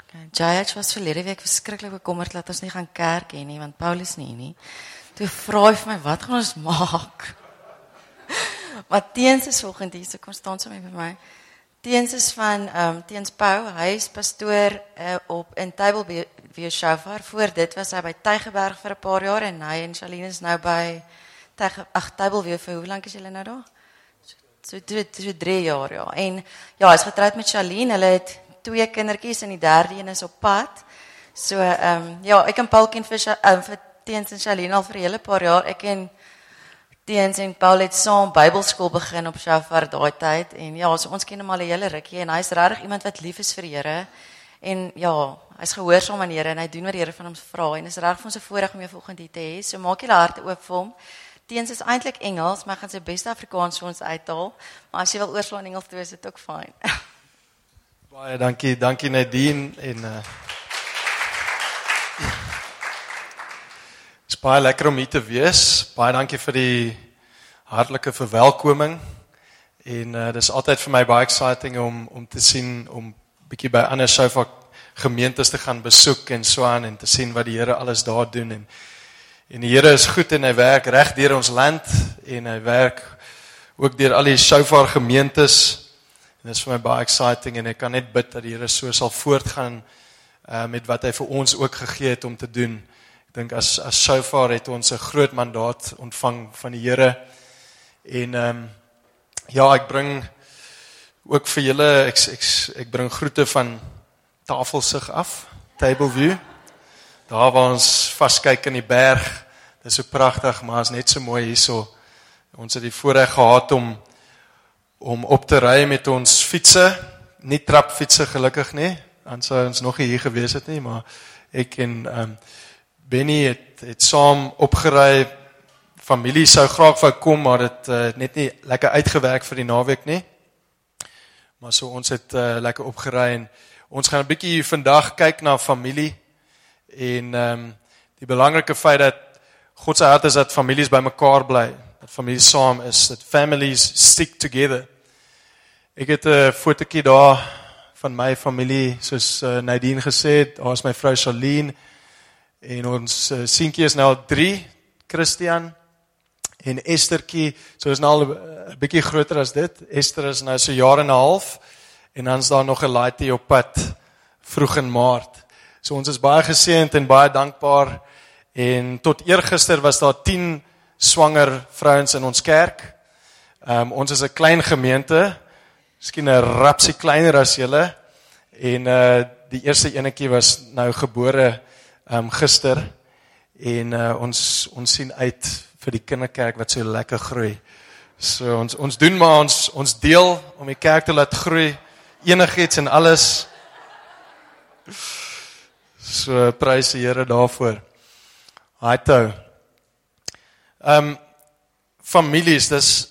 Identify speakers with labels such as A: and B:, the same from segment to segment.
A: JH was verlede week verskriklik bekommerd dat ons nie gaan kerk hê nie, want Paulus nie. Toe vra hy vir my, wat gaan ons maak? Maar Teens is volgende hier, so kom staan saam met my. Teens is van Teens Pau, hy is pastoor in Tableview Shofar. Voor dit was hy by Tygerberg vir 'n paar jaar en hy en Charlene is nou by Tableview vir hoe lank is julle nou daar? So 3 jaar, ja. En ja, hy is getroud met Charlene, hulle het 2 kindertjies en die derde een is op pad. So ja, ek en Paul ken vir Teens en Charlene al vir 'n hele paar jaar. Ek en Teens en Paul het saam Bybelskool begin op Shofar daai tyd en ja, so ons ken hom al 'n hele rukkie en hy's regtig iemand wat lief is vir die Here en ja, hy's gehoorsaam aan die Here en hy doen wat die Here van hom vra en is reg vir ons 'n voorreg om jou volgende hier te hê. So maak julle harte oop vir hom. Teens is eintlik Engels, maar hy gaan sy beste Afrikaans vir ons uithaal. Maar as jy wil oorslaan Engels toe, is dit ook fyn.
B: Baie dankie Nadine en is baie lekker om hier te wees. Baie dankie vir die hartlike verwelkoming. En dis altyd vir my baie exciting om te sien, om bietjie by ander Shofar gemeentes te gaan besoek en so aan en te sien wat die Here alles daar doen. En die Here is goed en hy werk reg deur ons land en hy werk ook deur al die Shofar gemeentes. En dit is vir my baie exciting en ek kan net bid dat die Here so sal voortgaan met wat hy vir ons ook gegee het om te doen. Ek dink as Shofar het ons 'n groot mandaat ontvang van die Here. En ja, ek bring ook vir julle, ek bring groete van Tafelsig af, Tableview. Daar waar ons vaskyk in die berg. Dit is so pragtig, maar is net so mooi hierso. Ons het die voorreg gehad om op te ry met ons fietsse, nie trapfietsse gelukkig nie, dan sou ons nog nie hier gewees het nie, maar ek en Benny het saam opgery. Familie sou graag wou kom, maar dit het net nie lekker uitgewerk vir die naweek nie. Maar so ons het lekker opgery en ons gaan 'n bietjie vandag kyk na familie en die belangrike feit dat God se hart is dat families bymekaar bly, dat families saam is, that families stick together. Ek het 'n fotootjie daar van my familie, soos Nadine gesê het, daar is my vrou Charlene en ons seentjie is nou al 3, Christian en Estertjie, so is nou al 'n bietjie groter as dit. Esther is nou so 1 jaar en 'n half en dan is daar nog 'n laaitjie op pad vroeg in Maart. So ons is baie geseënd en baie dankbaar en tot eergister was daar 10 swanger vrouens in ons kerk. Ons is 'n klein gemeente, miskien 'n rapsie kleiner as julle en die eerste enetjie was nou gebore gister en ons sien uit vir die kinderkerk wat so lekker groei. So ons doen maar ons deel om die kerk te laat groei, enigiets en alles. So prys die Here daarvoor. Haitou. Families,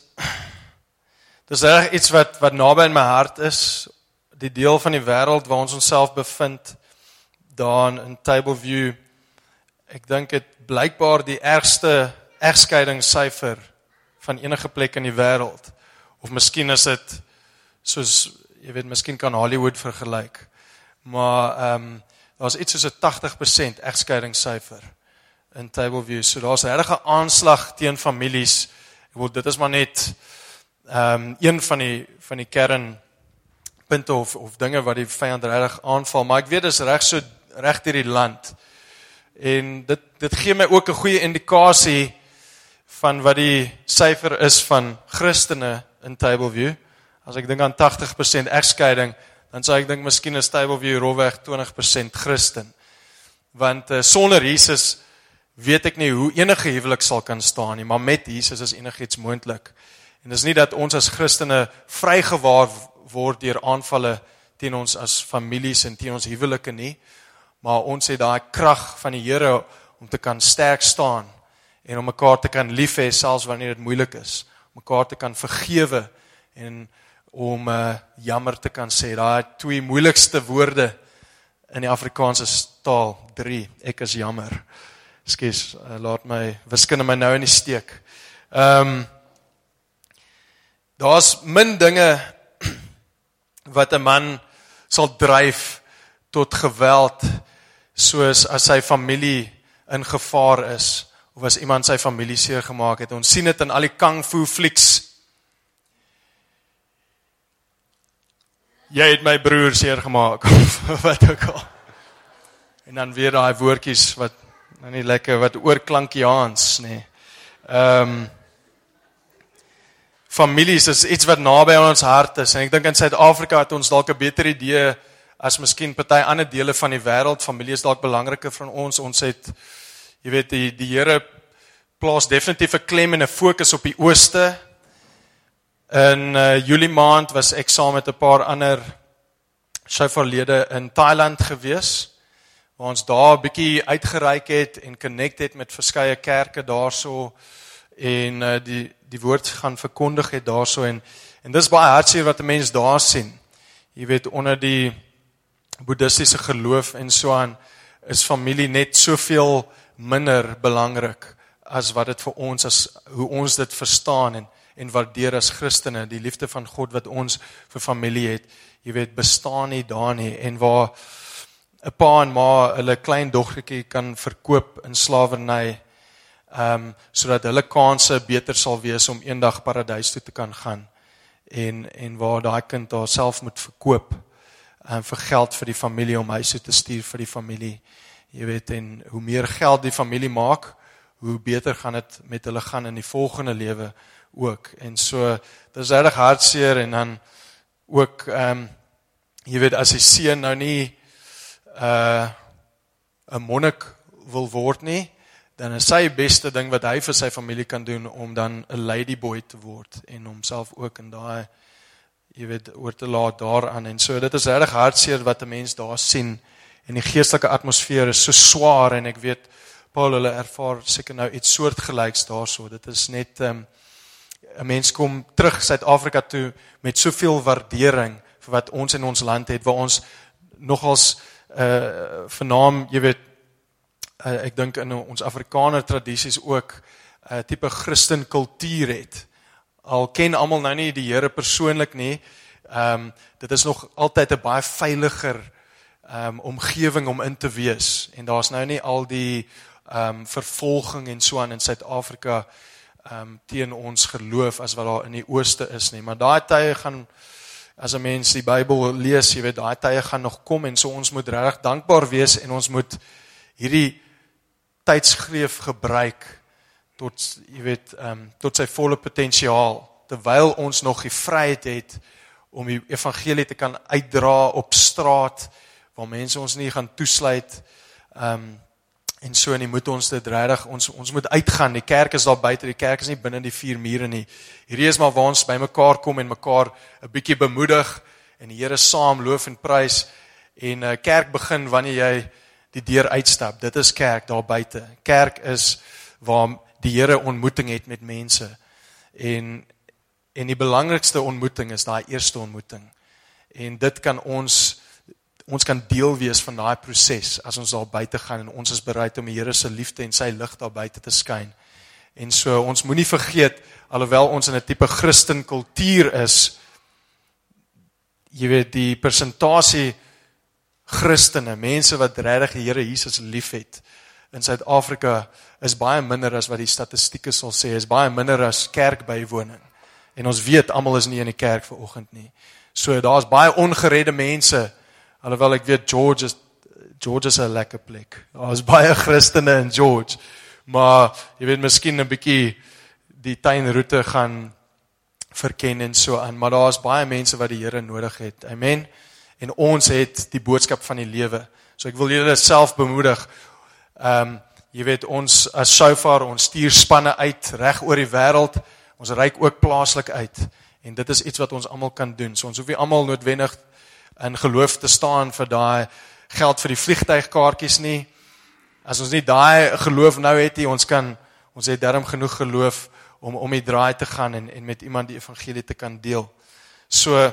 B: dis reg iets wat naby in my hart is, die deel van die wêreld waar ons onsself bevind, daar in Tableview. Ek dink dit blykbaar die ergste egskeidingssyfer van enige plek in die wêreld. Of miskien is dit soos, jy weet, miskien kan Hollywood vergelyk. Maar daar's iets soos 'n 80% egskeidingssyfer in Tableview. So daar's regtig 'n aanslag teen families. Dit is maar net een van die kernpunte of dinge wat die vyand regtig aanval. Maar ek weet dis reg deur die land. En dit gee my ook 'n goeie indikasie van wat die syfer is van Christene in Tableview. As ek dink aan 80% egskeiding, dan sou ek dink miskien is Tableview rofweg 20% Christen. Want sonder Jesus weet ek nie hoe enige huwelik sal kan staan nie, maar met Jesus is enigiets moontlik. En dis nie dat ons as Christene vrygewaar word deur aanvalle teen ons as families en teen ons huwelike nie, maar ons het daai krag van die Here om te kan sterk staan en om mekaar te kan lief hê selfs wanneer dit moeilik is, om mekaar te kan vergewe en om jammer te kan sê. Daai 2 moeilikste woorde in die Afrikaanse taal, 3, ek is jammer. Ekskuus, laat my wiskunde my nou in die steek. Daar's min dinge wat 'n man sal dryf tot geweld, soos as sy familie in gevaar is, of as iemand sy familie seer gemaak het. Ons sien dit in al die kung fu flieks. Jy het my broer seer gemaak, of wat ook al. En dan weer daai woordjies wat nou nie lekker, wat oorklankiaans, nee. Families is iets wat naby aan ons hart is, en ek dink in Suid-Afrika het ons dalk 'n beter idee as miskien party ander dele van die wêreld. Familie is dalk belangriker vir ons. Ons het, jy weet, die Here plaas definitief 'n klem en 'n fokus op die ooste. In Julie maand was ek saam met 'n paar ander Shofarlede in Thailand gewees, waar ons daar 'n bietjie uitgereik het en connect het met verskeie kerke daarso, en die woord gaan verkondig het daarso, en dis baie hartseer wat 'n mens daar sien. Jy weet, onder die boeddhistiese geloof en so aan, is familie net soveel minder belangrik as wat dit vir ons, as hoe ons dit verstaan en waardeer as Christene, die liefde van God wat ons vir familie het, jy weet, bestaan nie daar nie, en waar 'n pa en ma hulle klein dogtertjie kan verkoop in slawerny, sodat hulle kanse beter sal wees om eendag paradys toe te kan gaan, en waar daai kind daar self moet verkoop, vir geld vir die familie, om huis toe te stuur vir die familie, jy weet, en hoe meer geld die familie maak, hoe beter gaan dit met hulle gaan in die volgende lewe ook, en so, dit is regtig hartseer, en dan ook, jy weet, as die seun nou nie 'n monnik wil word nie, dan is sy beste ding wat hy vir sy familie kan doen, om dan 'n ladyboy te word, en homself ook in daai, jy weet, oor te laat daaraan, en so, dit is regtig hartseer wat 'n mens daar sien, en die geestelike atmosfeer is so swaar, en ek weet, Paul, hulle ervaar seker nou iets soortgelyks daarso, dit is net, 'n mens kom terug Suid-Afrika toe, met soveel waardering, vir wat ons in ons land het, waar ons nogals, vernaam, jy weet, ek dink in ons Afrikaner tradisies ook, tipe Christen kultuur het, al ken almal nou nie die Here persoonlik nie, dit is nog altyd 'n baie veiliger omgewing om in te wees, en daar's nou nie al die vervolging en so aan in Suid-Afrika teen ons geloof as wat daar in die ooste is nie, maar daai tye gaan, as 'n mens die Bybel lees, jy weet, daai tye gaan nog kom, en so ons moet regtig dankbaar wees, en ons moet hierdie tydsgreef gebruik tot, jy weet, tot sy volle potensiaal, terwyl ons nog die vryheid het om die evangelie te kan uitdra op straat, waar mense ons nie gaan toesluit, en so, en die moet ons dit regtig, ons moet uitgaan, die kerk is daar buite, die kerk is nie binne die 4 mure nie, hierdie is maar waar ons by mekaar kom, en mekaar 'n bietjie bemoedig, en die Here saam loof en prys, en kerk begin wanneer jy die deur uitstap, dit is kerk daar buite, kerk is waar die Here ontmoeting het met mense, en die belangrikste ontmoeting is daai eerste ontmoeting, en dit kan ons kan deel wees van daai proses, as ons daar buite gaan, en ons is bereid om die Here se liefde en sy lig daar buite te skyn, en so, ons moenie vergeet, alhoewel ons in 'n tipe Christen kultuur is, jy weet, die persentasie Christene, mense wat regtig die Here Jesus lief het, in Suid-Afrika, is baie minder as wat die statistieke sal sê, is baie minder as kerkbywoning, en ons weet, almal is nie in die kerk vanoggend nie, so, daar is baie ongeredde mense, alhoewel ek weet, George is 'n lekker plek, daar is baie Christene in George, maar, jy weet, miskien 'n bietjie die tuinroete gaan verken en so aan, maar daar is baie mense wat die Here nodig het, amen, en ons het die boodskap van die lewe, so ek wil julle self bemoedig, jy weet, ons as Shofar, ons stuur spanne uit, reg oor die wêreld, ons reik ook plaaslik uit, en dit is iets wat ons almal kan doen, so ons hoef nie almal noodwendig in geloof te staan vir daai geld vir die vliegtuigkaartjies nie, as ons nie daai geloof nou het nie, ons het darm genoeg geloof, om die draai te gaan, en met iemand die evangelie te kan deel, so,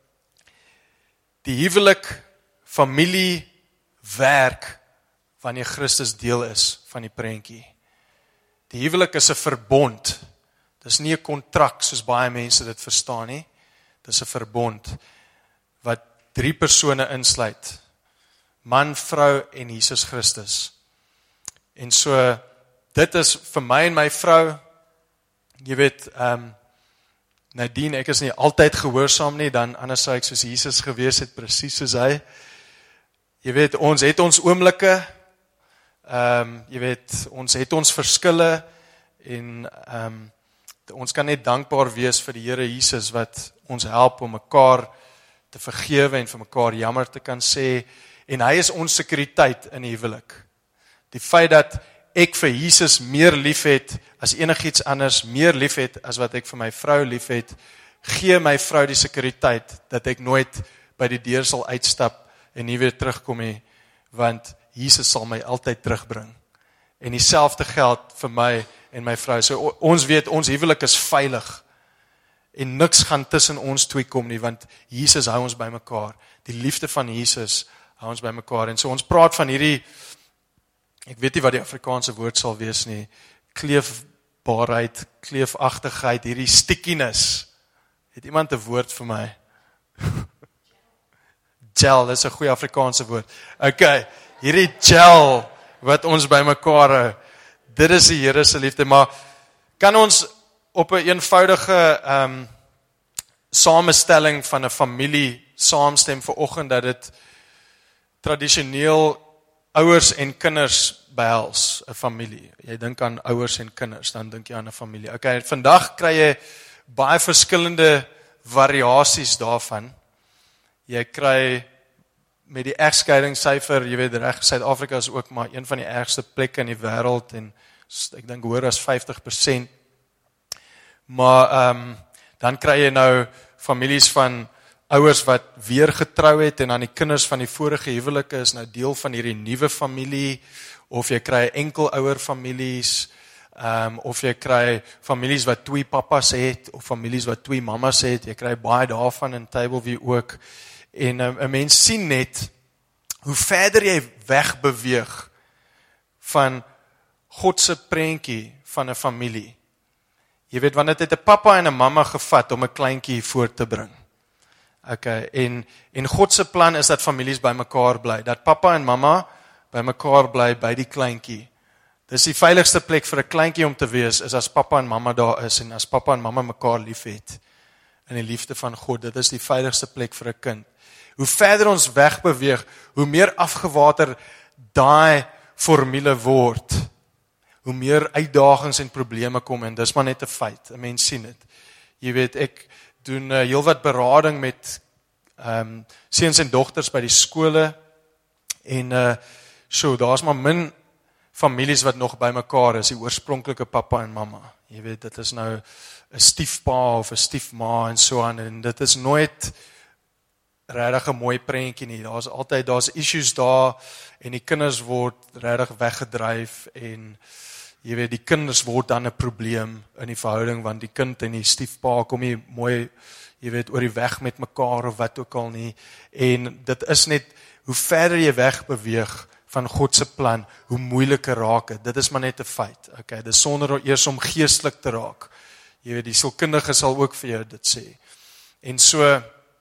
B: die huwelik, familie, werk, wanneer Christus deel is van die prentjie. Die huwelik is 'n verbond, dis nie 'n kontrak, soos baie mense dit verstaan nie, dis 'n verbond, wat 3 persone insluit, man, vrou en Jesus Christus. En so, dit is vir my en my vrou, jy weet, Nadine, ek is nie altyd gehoorsaam nie, dan anders sou ek soos Jesus gewees het, presies soos hy. Jy weet, ons het ons oomblikke, jy weet, ons het ons verskille, en ons kan net dankbaar wees vir die Here Jesus, wat ons help om mekaar te vergewe, en vir mekaar jammer te kan sê, en hy is ons sekuriteit in die huwelik. Die feit dat ek vir Jesus meer lief het as enigiets anders, meer lief het as wat ek vir my vrou lief het, gee my vrou die sekuriteit dat ek nooit by die deur sal uitstap en nie weer terugkom nie, want Jesus sal my altyd terugbring. En dieselfde geld vir my en my vrou. So ons weet, ons huwelik is veilig en niks gaan tussen ons twee kom nie, want Jesus hou ons by mekaar. Die liefde van Jesus hou ons by mekaar. En so ons praat van hierdie, ek weet nie wat die Afrikaanse woord sal wees nie, kleefbaarheid, kleefachtigheid, hierdie stickiness. Het iemand 'n woord vir my? Gel, dis 'n goeie Afrikaanse woord. Okay, hierdie gel wat ons by mekaar hou, dit is die Here se liefde, maar kan ons op 'n eenvoudige samestelling van 'n familie saamstem vanoggend dat dit tradisioneel ouers en kinders behels, 'n familie. Jy dink aan ouers en kinders, dan dink jy aan 'n familie. Okay, vandag kry jy baie verskillende variasies daarvan. Jy kry met die egskeidingssyfer, jy weet reg, Suid-Afrika is ook maar een van die ergste plekke in die wêreld, en ek dink hoor as 50%. Maar dan kry jy nou families van ouers wat weer getrou het, en dan die kinders van die vorige huwelike is nou deel van hierdie nuwe familie, of jy kry enkelouer families, of jy kry families wat 2 pappas het, of families wat 2 mammas het, jy kry baie daarvan in Tableview ook, en 'n mens sien net, hoe verder jy wegbeweeg van God se prentjie van 'n familie. Jy weet, want dit het 'n pappa en 'n mamma gevat om 'n kleintjie voor te bring. Okay, en God se plan is dat families by mekaar bly, dat pappa en mamma by mekaar bly by die kleintjie. Dis die veiligste plek vir 'n kleintjie om te wees, is as pappa en mamma daar is, en as pappa en mamma mekaar lief het, in die liefde van God. Dit is die veiligste plek vir 'n kind. Hoe verder ons wegbeweeg, hoe meer afgewater daai formule word, hoe meer uitdagings en probleme kom, en dis maar net 'n feit, 'n mens sien dit. Jy weet, ek doen heelwat berading met seuns en dogters by die skole, en daar's maar min families wat nog by mekaar is, die oorspronklike pappa en mamma. Jy weet, dit is nou 'n stiefpa of 'n stiefma en so aan, en dit is nooit regtig 'n mooi prentjie nie. Daar's issues daar, en die kinders word regtig weggedryf, en jy weet, die kinders word dan 'n probleem in die verhouding, want die kind en die stiefpa kom nie mooi, jy weet, oor die weg met mekaar of wat ook al nie. En dit is net, hoe verder jy wegbeweeg van God se plan, hoe moeiliker raak dit. Dit is maar net 'n feit. Okay, dis sonder eers om geestelik te raak. Jy weet, die sielkundige sal ook vir jou dit sê. En so,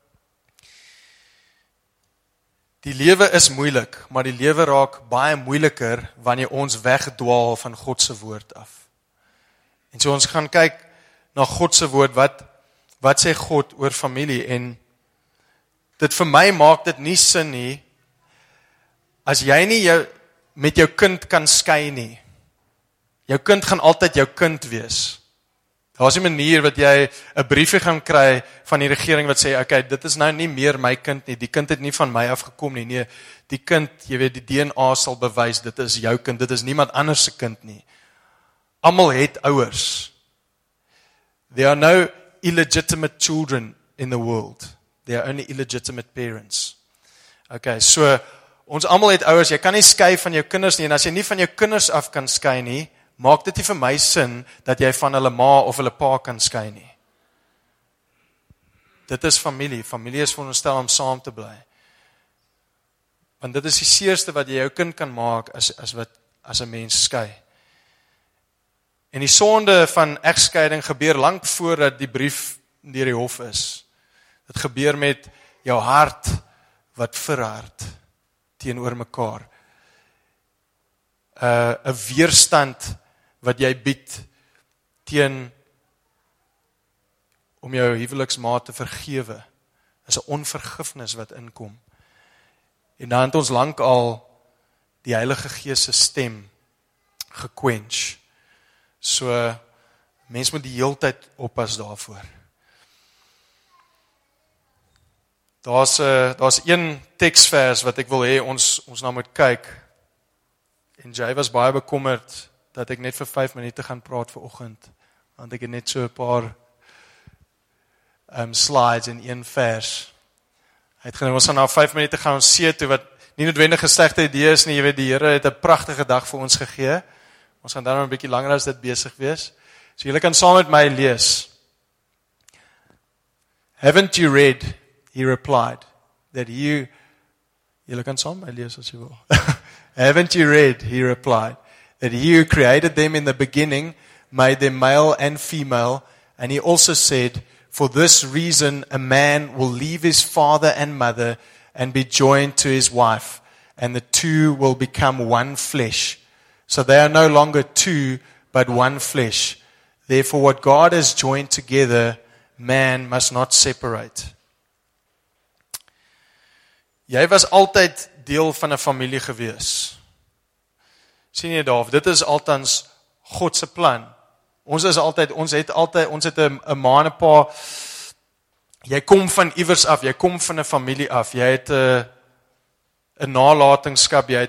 B: die lewe is moeilik, maar die lewe raak baie moeiliker wanneer ons wegdwaal van God se woord af. En so ons gaan kyk na God se woord, wat sê God oor familie, en dit vir my maak dit nie sin nie, as jy nie met jou kind kan skei nie. Jou kind gaan altyd jou kind wees. Daar's 'n manier wat jy 'n briefie gaan kry van die regering wat sê, okay, dit is nou nie meer my kind nie, die kind het nie van my afgekom nie, nee, die kind, jy weet, die DNA sal bewys, dit is jou kind, dit is niemand anders se kind nie. Almal het ouers. There are no illegitimate children in the world. There are only illegitimate parents. Okay, so, ons almal het ouers, jy kan nie skei van jou kinders nie, en as jy nie van jou kinders af kan skei nie, maak dit nie vir my sin, dat jy van hulle ma of hulle pa kan skei nie. Dit is familie, familie is veronderstel om saam te bly. Want dit is die seerste wat jy jou kind kan maak, as 'n mens skei. En die sonde van egskeiding gebeur lank voordat die brief deur die hof is. Dit gebeur met jou hart wat verhard teenoor mekaar. 'n weerstand wat jy bied teen om jou huweliksmaat te vergewe, is 'n onvergifnis wat inkom. En dan het ons lank al die Heilige Gees se stem gequench. So, mens moet die heeltyd oppas daarvoor. Daar's een teksvers wat ek wil hê ons na moet kyk. En Jay was baie bekommerd dat ek net vir 5 minute gaan praat vanoggend, want ek het net so 'n paar slides in een vers. Hy het genoem, ons gaan nou 5 minute gaan ons see toe, wat nie noodwendig 'n slegte idee is nie. Jy weet, die Here het 'n pragtige dag vir ons gegee. Ons gaan dan nog 'n bietjie langer as dit besig wees. So julle kan saam met my lees. Haven't you read, he replied, that julle kan saam met my lees as jy wil. Haven't you read, he replied, that he who created them in the beginning made them male and female, and he also said, for this reason a man will leave his father and mother and be joined to his wife, and the two will become one flesh. So they are no longer two, but one flesh. Therefore what God has joined together, man must not separate. Jy was altyd deel van 'n familie gewees. Sien jy daar, dit is altans God se plan. Ons het altyd 'n ma en 'n pa. Jy kom van iewers af, jy kom van 'n familie af. Jy het 'n nalatenskap, jy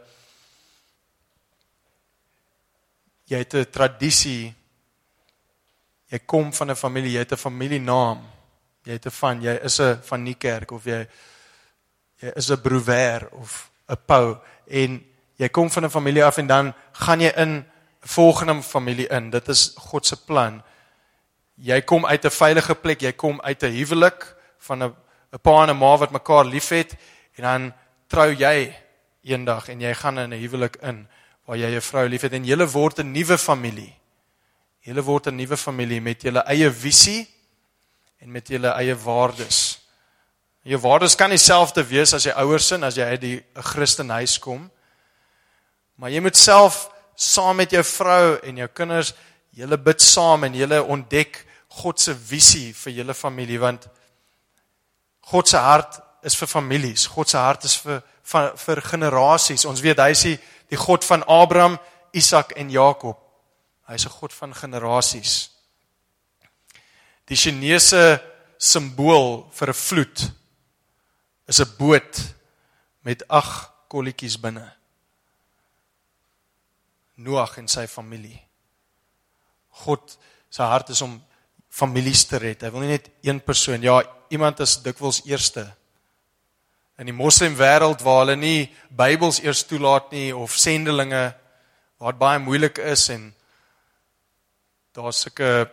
B: het 'n tradisie. Jy kom van 'n familie, jy het 'n familienaam. Jy is 'n van Niekerk of jy is 'n Brouwer of 'n Pau, en jy kom van 'n familie af en dan gaan jy in 'n volgende familie in. Dit is God se plan. Jy kom uit 'n veilige plek, jy kom uit 'n huwelik van 'n pa en 'n ma wat mekaar liefhet, en dan trou jy eendag en jy gaan in 'n huwelik in waar jy 'n vrou liefhet en julle word 'n nuwe familie. Julle word 'n nuwe familie met julle eie visie en met julle eie waardes. Jou waardes kan dieselfde wees as jy ouers is, as jy uit 'n Christenhuis kom. Maar jy moet self saam met jou vrou en jou kinders, julle bid saam en julle ontdek God se visie vir julle familie, want God se hart is vir families. God se hart is vir generasies. Ons weet hy is die God van Abraham, Isak en Jakob. Hy is 'n God van generasies. Die Chinese simbool vir 'n vloed is 'n boot met 8 kolletjies binne. Noag en sy familie. God se hart is om families te red. Hy wil nie net een persoon. Ja, iemand is dikwels eerste. In die moslim wêreld waar hulle nie Bybels eers toelaat nie, of sendelinge, waar dit baie moeilik is, en daar's sulke,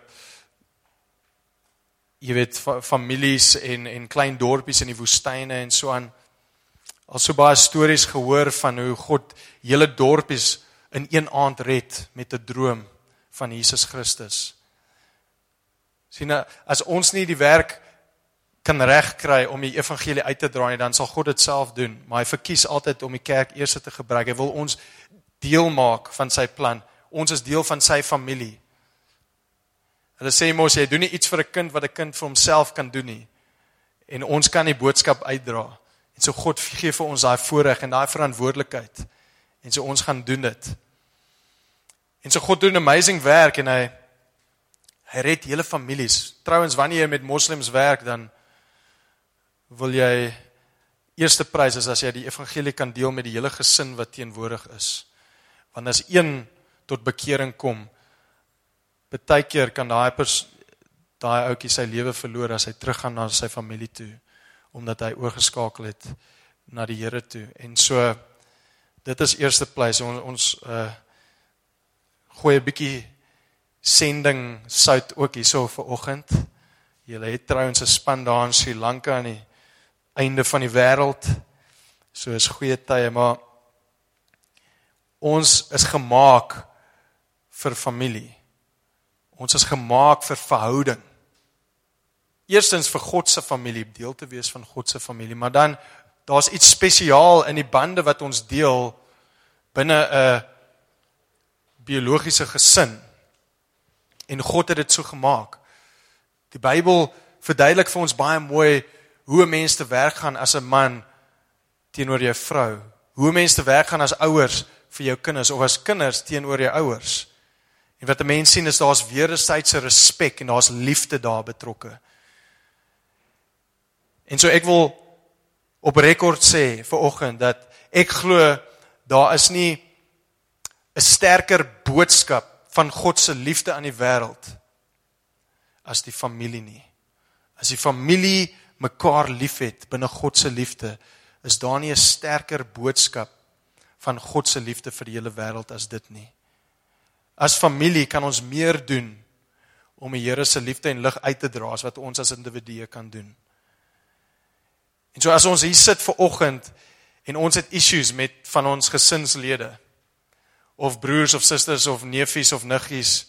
B: jy weet, families en klein dorpies in die woestyne en so aan. Al so baie stories gehoor van hoe God hele dorpies in een aand red met 'n droom van Jesus Christus. Sien, as ons nie die werk kan regkry om die evangelie uit te dra nie, dan sal God dit self doen. Maar hy verkies altyd om die kerk eers te gebruik. Hy wil ons deel maak van sy plan. Ons is deel van sy familie. Hulle sê mos, jy doen nie iets vir 'n kind wat 'n kind vir homself kan doen nie. En ons kan die boodskap uitdra. En so God gee vir ons daai voorreg en daai verantwoordelikheid. En so ons gaan doen dit. En so God doen 'n amazing werk en hy red hele families. Trouwens, wanneer jy met moslems werk, dan wil jy eerste prys is as jy die evangelie kan deel met die hele gesin wat teenwoordig is. Want as een tot bekering kom, partykeer kan daai ouetjie sy lewe verloor as hy teruggaan na sy familie toe, omdat hy oorgeskakel het na die Here toe. En so, dit is eerste plek. Ons gooi 'n bietjie sending sout ook hierso vanoggend. Julle het trouens 'n span daar in Sri Lanka aan die einde van die wêreld. So is goeie tye, maar ons is gemaak vir familie. Ons is gemaak vir verhouding. Eerstens vir God se familie, deel te wees van God se familie, maar dan daar's iets spesiaal in die bande wat ons deel binne 'n biologiese gesin. En God het dit so gemaak. Die Bybel verduidelik vir ons baie mooi hoe 'n mens te werk gaan as 'n man teenoor jou vrou. Hoe 'n mens te werk gaan as ouers vir jou kinders of as kinders teenoor jou ouers. En wat 'n mens sien is daar's wederwysige respek en daar's liefde daar betrokke. En so ek wil op rekord sê vanoggend dat ek glo daar is nie 'n sterker boodskap van God se liefde aan die wêreld as die familie nie. As die familie mekaar liefhet binne God se liefde, is daar nie 'n sterker boodskap van God se liefde vir die hele wêreld as dit nie. As familie kan ons meer doen om die Here se liefde en lig uit te dra as wat ons as individue kan doen. En so as ons hier sit vanoggend en ons het issues met van ons gesinslede, of broers of susters of neefies of niggies,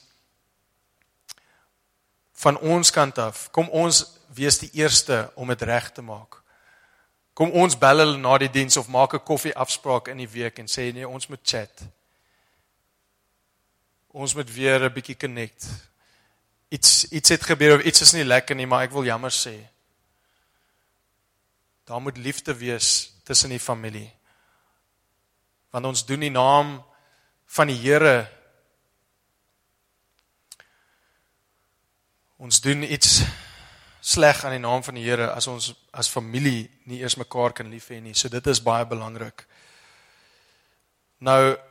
B: van ons kant af, kom ons wees die eerste om dit reg te maak. Kom ons bel hulle na die diens of maak 'n koffie afspraak in die week en sê nee, ons moet chat. Ons moet weer 'n bietjie connect. Iets het gebeur of iets is nie lekker nie, maar ek wil jammer sê. Daar moet liefde wees tussen die familie. Want ons doen die naam van die Here. Ons doen iets sleg aan die naam van die Here as ons as familie nie eers mekaar kan lief hê nie. So dit is baie belangrik. Nou,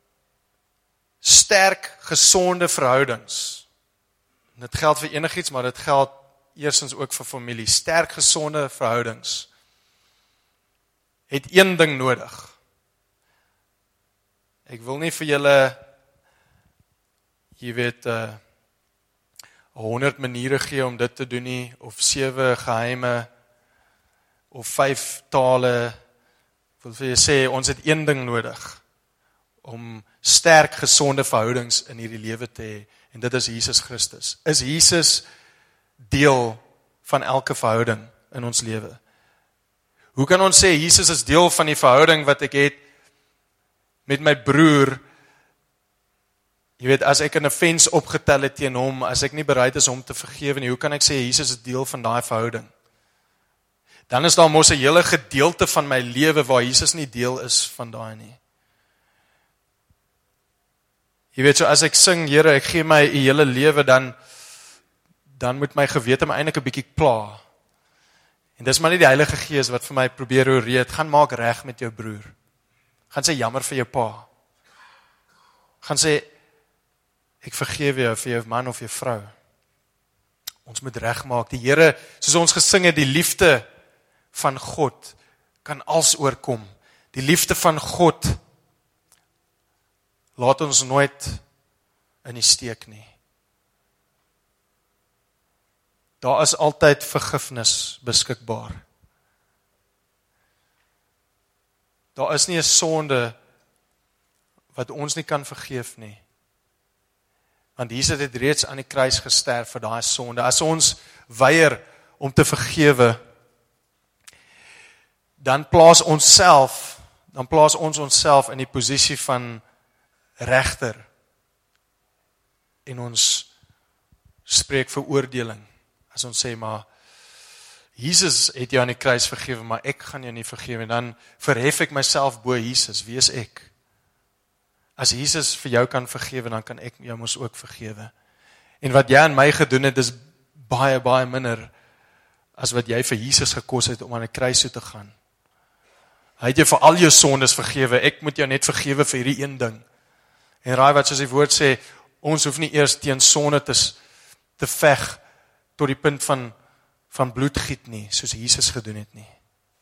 B: sterk, gesonde verhoudings. Dit geld vir enigiets, maar dit geld eerstens ook vir familie. Sterk, gesonde verhoudings het een ding nodig. Ek wil nie vir julle, jy weet, 100 maniere gee om dit te doen nie, of 7 geheime, of 5 tale. Ek wil vir julle sê, ons het een ding nodig, om sterk, gesonde verhoudings in hierdie lewe te hê, en dit is Jesus Christus. Is Jesus deel van elke verhouding in ons lewe? Hoe kan ons sê, Jesus is deel van die verhouding wat ek het met my broer? Jy weet, as ek 'n offense opgetel het teen hom, as ek nie bereid is om te vergewe nie, hoe kan ek sê, Jesus is deel van daai verhouding? Dan is daar mos 'n hele gedeelte van my lewe waar Jesus nie deel is van daai nie. Jy weet, so as ek sing, Here, ek gee my die hele lewe, dan moet my gewete my eintlik 'n bietjie pla. En dis maar nie die Heilige Gees wat vir my probeer oreed, gaan maak reg met jou broer. Gaan sê jammer vir jou pa. Gaan sê, ek vergewe jou vir jou man of jou vrou. Ons moet regmaak. Die Here, soos ons gesing het, die liefde van God kan als oorkom. Die liefde van God laat ons nooit in die steek nie. Daar is altyd vergifnis beskikbaar. Daar is nie 'n sonde wat ons nie kan vergeef nie. Want Jesus het reeds aan die kruis gesterf vir daai sonde. As ons weier om te vergewe, dan plaas ons onsself in die posisie van regter. En ons spreek veroordeling. As ons sê, maar Jesus het jou aan die kruis vergewe, maar ek gaan jou nie vergewe. Dan verhef ek myself bo Jesus. Wie is ek? As Jesus vir jou kan vergewe, dan kan ek jou mos ook vergewe. En wat jy aan my gedoen het, is baie, baie minder as wat jy vir Jesus gekos het om aan die kruis toe te gaan. Hy het jou vir al jou sondes vergewe. Ek moet jou net vergewe vir hierdie een ding. En raai wat soos die woord sê, ons hoef nie eers teen sonde te veg tot die punt van bloedgiet nie, soos Jesus gedoen het nie.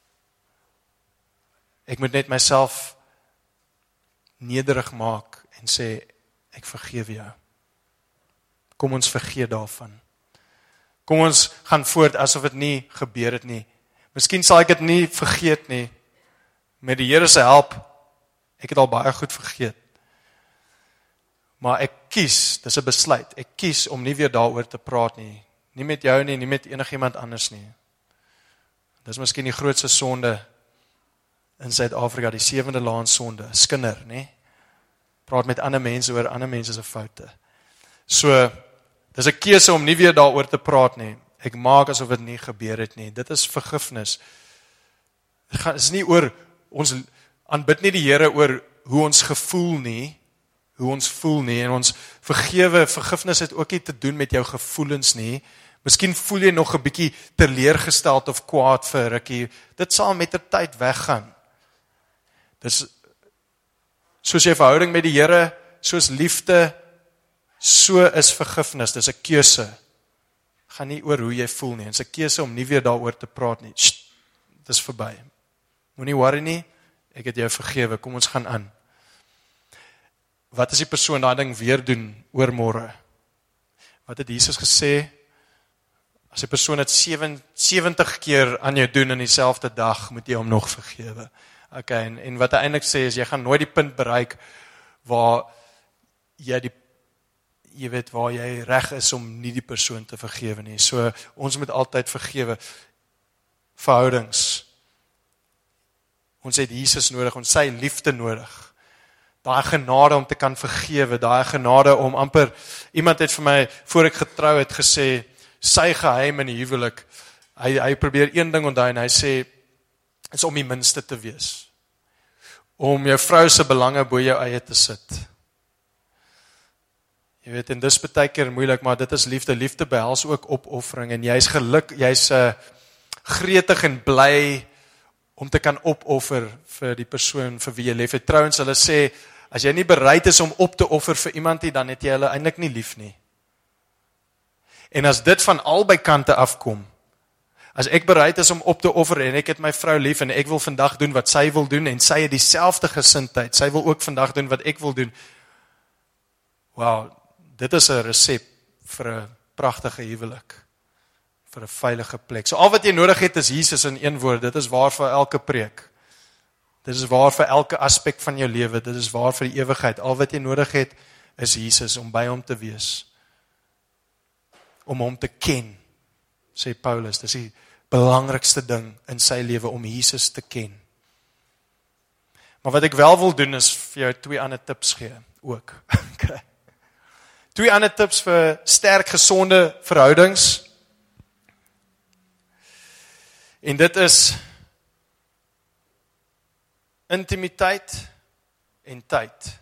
B: Ek moet net myself nederig maak en sê, ek vergewe jou. Kom ons vergeet daarvan. Kom ons gaan voort asof dit nie gebeur het nie. Miskien sal ek dit nie vergeet nie. Met die Here se help, ek het al baie goed vergeet. Maar ek kies, dis 'n besluit, ek kies om nie weer daaroor te praat nie. Nie met jou nie, nie met enigiemand anders nie. Dis miskien die grootste sonde in Suid-Afrika, die 7de laan sonde, skinder, nê? Praat met ander mense oor ander mense se foute. So, dis 'n keuse om nie weer daaroor te praat nie. Ek maak asof dit nie gebeur het nie. Dit is vergifnis. Dit is nie oor, ons aanbid nie die Here oor hoe ons gevoel nie, en ons vergifnis het ook nie te doen met jou gevoelens nie. Miskien voel jy nog 'n bietjie teleurgesteld of kwaad vir 'n rukkie. Dit sal met die tyd weggaan. Dis soos jy verhouding met die Here, soos liefde, so is vergifnis. Dis 'n keuse. Gaan nie oor hoe jy voel nie. Dit is 'n keuse om nie weer daaroor te praat nie. Dis verby. Moenie worry nie. Ek het jou vergewe. Kom ons gaan aan. Wat as die persoon daai ding weer doen oormôre? Wat het Jesus gesê? As die persoon dit 70 keer aan jou doen in dieselfde dag, moet jy hom nog vergewe. Okay, en wat hy eintlik sê is, jy gaan nooit die punt bereik waar jy weet waar jy reg is om nie die persoon te vergewe nie. So, ons moet altyd vergewe. Verhoudings. Ons het Jesus nodig, ons sy liefde nodig. Daai genade om te kan vergewe, daai genade om amper, iemand het vir my, voor ek getrou het, gesê, sy geheim in die huwelik, hy probeer een ding onthou en hy sê, is om die minste te wees. Om jou vrou se belange bo jou eie te sit. Jy weet, en dis baie keer moeilik, maar dit is liefde. Liefde behels ook opoffering, en jy's gretig en bly om te kan opoffer vir die persoon vir wie jy lief het. Trouwens, hulle sê, as jy nie bereid is om op te offer vir iemand nie, dan het jy hulle eintlik nie lief nie. En as dit van albei kante afkom, as ek bereid is om op te offer en ek het my vrou lief en ek wil vandag doen wat sy wil doen en sy het dieselfde gesindheid, sy wil ook vandag doen wat ek wil doen. Wow, dit is 'n resep vir 'n pragtige huwelik, vir 'n veilige plek. So al wat jy nodig het is Jesus in een woord. Dit is waar vir elke preek. Dit is waar vir elke aspek van jou lewe. Dit is waar vir die ewigheid. Al wat jy nodig het is Jesus, om by hom te wees. Om hom te ken, sê Paulus. Dis die belangrikste ding in sy lewe, om Jesus te ken. Maar wat ek wel wil doen is vir jou 2 ander tips gee ook. Okay. 2 ander tips vir sterk gesonde verhoudings. En dit is intimiteit en tyd.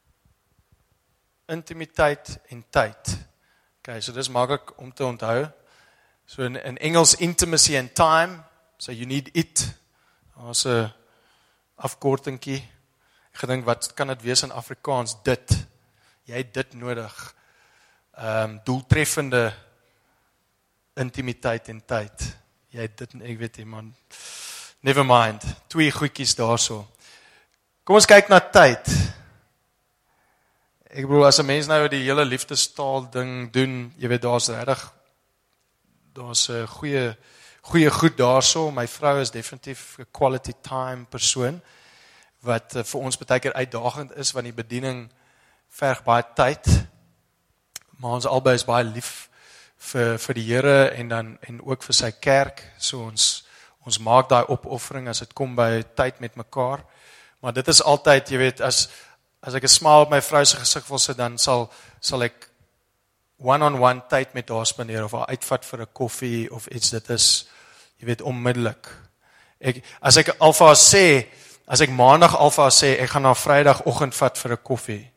B: Intimiteit en tyd. Okay, so dis maklik om te onthou. So in Engels, intimacy and time. So you need it. Daar's 'n afkortingkie. Ek gedink, wat kan dit wees in Afrikaans? Dit. Jy het dit nodig. Doeltreffende intimiteit en tyd. Jy het dit, ek weet nie, man. Never mind. 2 goedjies daarso. Kom ons kyk na tyd. Ek bedoel, as 'n mens nou die hele liefdestaal ding doen, jy weet, daar's 'n goeie goed daarso. My vrou is definitief 'n quality time persoon, wat vir ons baie keer uitdagend is, want die bediening verg baie tyd, maar ons albei is baie lief vir die Here en ook vir sy kerk. So ons maak daai opoffering as dit kom by tyd met mekaar. Maar dit is altyd, jy weet, as ek 'n smile op my vrou se gesig wil sit, dan sal ek one-on-one tyd met haar spandeer, of haar uitvat vir 'n koffie of iets. Dit is, jy weet, onmiddellik. As ek maandag al vir haar sê, ek gaan haar Vrydagoggend vat vir 'n koffie,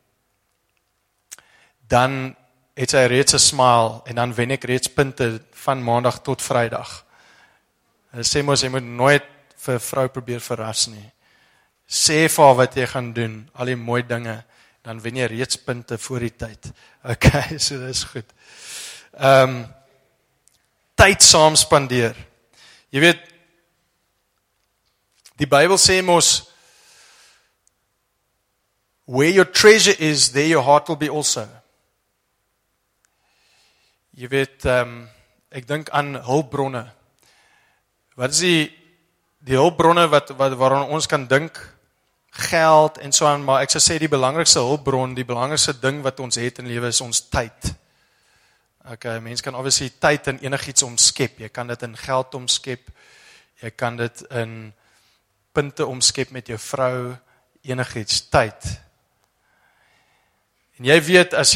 B: dan het sy reeds 'n smile, en dan wen ek reeds punte van maandag tot Vrydag. Hulle sê mos, jy moet nooit vir 'n vrou probeer verras nie. Sê vir haar wat jy gaan doen, al die mooi dinge, dan wen jy reeds punte voor die tyd. Okay, so dit is goed. Tyd saam spandeer. Jy weet, die Bybel sê mos, where your treasure is, there your heart will be also. Jy weet, ek dink aan hulpbronne. Wat is die hulpbronne waaraan ons kan dink? Geld en so aan, maar ek sou sê die belangrikste hulpbron, die belangrikste ding wat ons het in lewe is ons tyd. Okay, mens kan obviously tyd in enigiets omskep. Jy kan dit in geld omskep. Jy kan dit in punte omskep met jou vrou, enigiets, tyd. En jy weet, as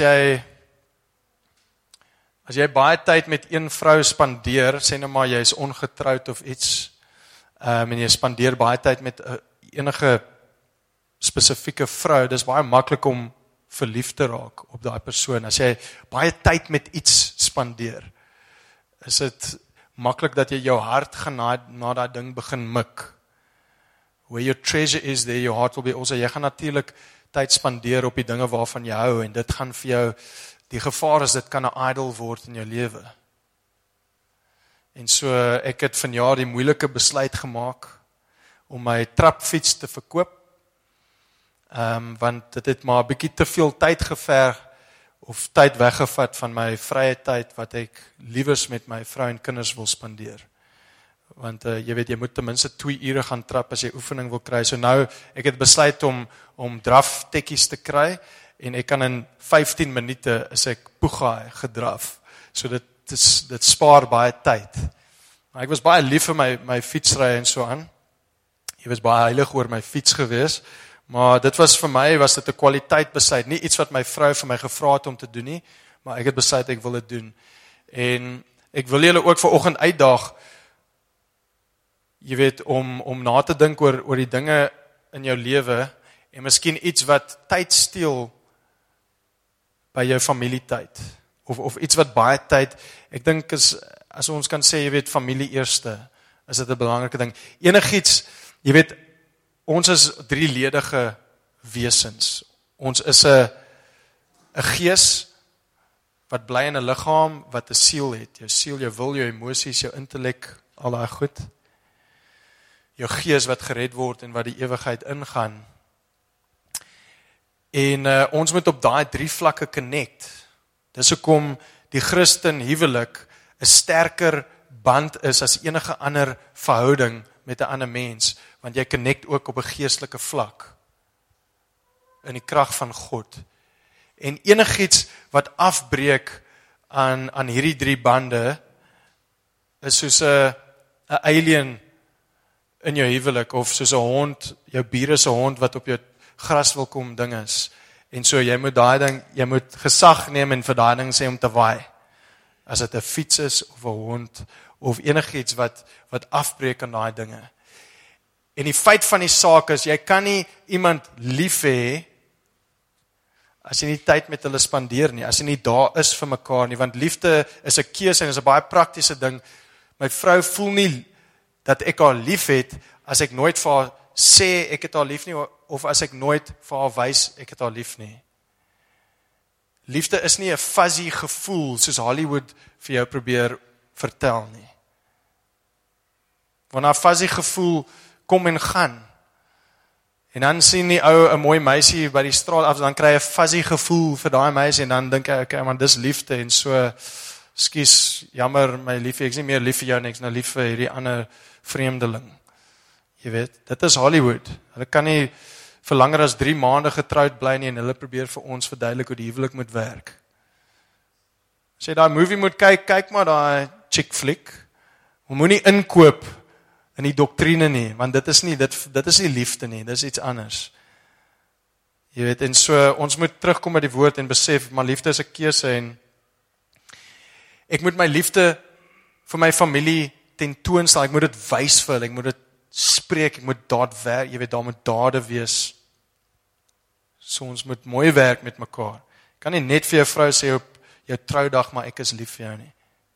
B: jy baie tyd met een vrou spandeer, sê nou maar jy is ongetroud of iets, en jy spandeer baie tyd met enige spesifieke vrou, dis baie maklik om verlief te raak op daai persoon. As jy baie tyd met iets spandeer, is dit maklik dat jy jou hart gaan na daai ding begin mik. Where your treasure is, there your heart will be also. Jy gaan natuurlik tyd spandeer op die dinge waarvan jy hou, en dit gaan vir jou, die gevaar is, dit kan 'n idol word in jou lewe. En so, ek het vanjaar die moeilike besluit gemaak, om my trapfiets te verkoop, want dit het maar 'n bietjie te veel tyd geverg, of tyd weggevat van my vrye tyd, wat ek liewers met my vrou en kinders wil spandeer. Want jy weet, jy moet ten minste 2 ure gaan trap, as jy oefening wil kry. So nou, ek het besluit om draftekkies te kry, en ek kan in 15 minute, as ek Poegaai gedraf. So dit spaar baie tyd. Maar ek was baie lief vir my fietsry en so aan. Ek was baie heilig oor my fiets gewees, maar dit was vir my, was dit 'n kwaliteit besluit, nie iets wat my vrou vir my gevra het om te doen nie, maar ek het besluit ek wil dit doen. En ek wil julle ook vanoggend uitdaag, jy weet, om na te dink oor die dinge in jou lewe, en miskien iets wat tyd steel by jou familietyd, of iets wat baie tyd, ek dink as ons kan sê, jy weet, familie eerste, is dit 'n belangrike ding. Enigiets, jy weet, ons is 3-ledige wesens. Ons is 'n gees wat bly in 'n liggaam wat 'n siel het. Jou siel, jou wil, jou emosies, jou intellek, al daai goed. Jou gees wat gered word en wat die ewigheid ingaan. En ons moet op daai 3 vlakke connect. Dis hoekom die Christen huwelik 'n sterker band is as enige ander verhouding met 'n ander mens, want jy connect ook op 'n geestelike vlak in die krag van God. En enigiets wat afbreek aan hierdie 3 bande is soos 'n alien in jou huwelik, of soos 'n hond, jou bure se hond wat op jou gras wil kom ding is. En so jy moet gesag neem en vir daai ding sê om te waai. As dit 'n fiets is of 'n hond of enigiets wat afbreek aan daai dinge. En die feit van die saak is, jy kan nie iemand lief hê as jy nie tyd met hulle spandeer nie, as jy nie daar is vir mekaar nie, want liefde is 'n keuse en is 'n baie praktiese ding. My vrou voel nie dat ek haar lief het as ek nooit vir haar sê ek het haar lief nie, of as ek nooit vir haar wys ek het haar lief nie. Liefde is nie 'n fuzzy gevoel soos Hollywood vir jou probeer vertel nie. Want 'n fuzzy gevoel kom en gaan. En dan sien die ou 'n mooi meisie by die straat af, dan kry hy 'n fuzzy gevoel vir daai meisie, en dan dink hy, okay, man, dis liefde, en so, skus, jammer my liefie, ek is nie meer lief vir jou nie, ek is nou lief vir hierdie ander vreemdeling. Jy weet, dit is Hollywood. Hulle kan nie vir langer as 3 maande getroud bly nie, en hulle probeer vir ons verduidelik hoe die huwelik moet werk. As jy daai movie moet kyk maar daai chick flick. Moenie inkoop in die doktrine nie, want dit is nie liefde nie, dit is iets anders. Jy weet, en so, ons moet terugkom by die woord en besef, maar liefde is 'n keuse, en ek moet my liefde vir my familie tentoonstel, ek moet dit wys vir hulle, ek moet dit spreek, ek moet daadwerk, jy weet, daar moet dade wees. So ons moet mooi werk met mekaar. Ek kan nie net vir jou vrou sê op jou troudag, maar ek is lief vir jou nie.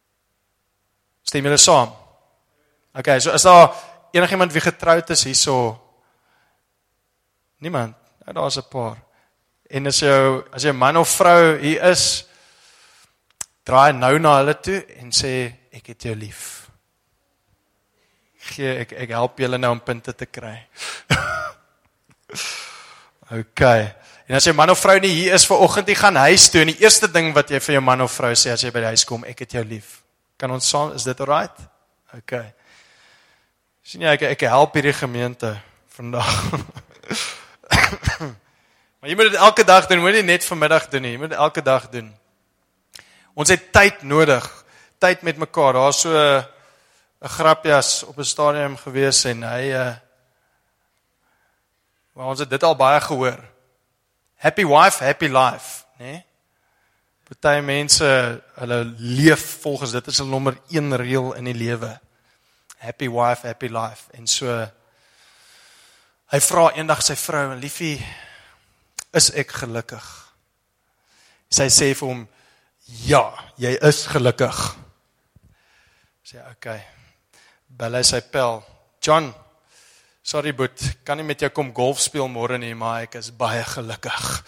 B: Stem julle saam? Okay, so is daar enigiemand wie getroud is hierso? Niemand? Nou, daar is 'n paar. En as jou man of vrou hier is, draai nou na hulle toe en sê, ek het jou lief. Ek help julle nou om punte te kry. Okay. En as jou man of vrou nie hier is vanoggend, jy gaan huis toe, en die eerste ding wat jy vir jou man of vrou sê as jy by die huis kom, ek het jou lief. Kan ons saam, is dit alright? Okay. Sien jy, ek help hierdie gemeente vandag. Maar jy moet dit elke dag doen, moet jy net vanmiddag doen nie, jy moet dit elke dag doen. Ons het tyd nodig, tyd met mekaar. Daar is so 'n grapjas op 'n stadium gewees, en Maar ons het dit al baie gehoor. Happy wife, happy life, né? Party mense, hulle leef volgens dit is hulle nommer 1 reël in die lewe. Happy wife, happy life. En so, hy vra eendag sy vrou, liefie, is ek gelukkig? Sy sê vir hom, ja, jy is gelukkig. Sê, okay, bel hy sy pel, John, sorry boet, kan nie met jou kom golf speel môre nie, maar ek is baie gelukkig.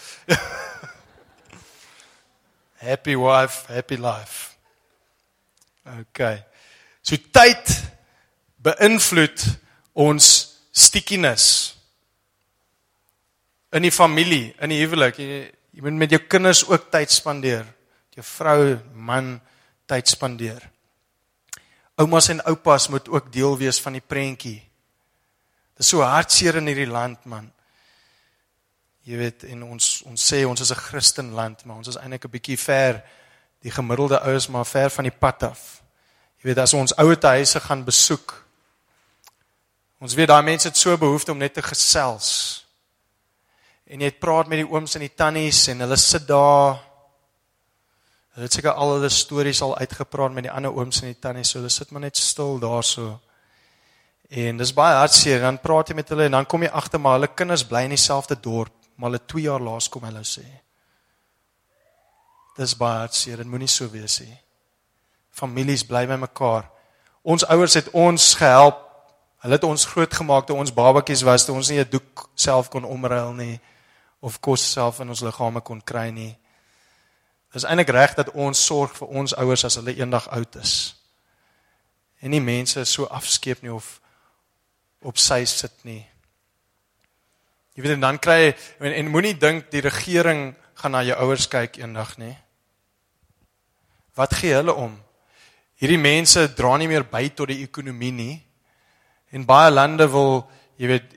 B: Happy wife, happy life. Okay, so tyd beïnvloed ons stickiness in die familie, in die huwelik. Jy moet met jou kinders ook tyd spandeer. Jou vrou, man, tyd spandeer. Oumas en oupas moet ook deel wees van die prentjie. Dit is so hartseer in hierdie land, man. Jy weet, en ons sê, ons is 'n Christenland, maar ons is eintlik 'n bietjie ver, die gemiddelde ou is maar ver van die pad af. Jy weet, as ons ouete huise gaan besoek, ons weet, daai mense het so behoefte om net te gesels. En jy praat met die ooms en die tannies, en hulle sit daar, hulle het seker al hulle stories al uitgepraat met die ander ooms en die tannies, so hulle sit maar net stil daar so. En dis baie hartseer, dan praat jy met hulle, en dan kom jy agter, maar hulle kinders bly in dieselfde dorp, maar hulle 2 jaar laas kom hulle sê. Dis baie hartseer, dit moenie so wees nie. Families bly by mekaar. Ons ouers het ons gehelp, hulle het ons groot gemaak toe ons babatjies was, toe ons nie 'n doek self kon omruil nie, of kos self in ons liggame kon kry nie. Dis eintlik reg dat ons sorg vir ons ouers as hulle eendag oud is. En nie mense so afskeep nie, of op sy sit nie. Jy weet, en dan kry, en moenie dink die regering gaan na jou ouers kyk eendag nie. Wat gee hulle om? Hierdie mense dra nie meer by tot die ekonomie nie. En baie lande wil, jy weet,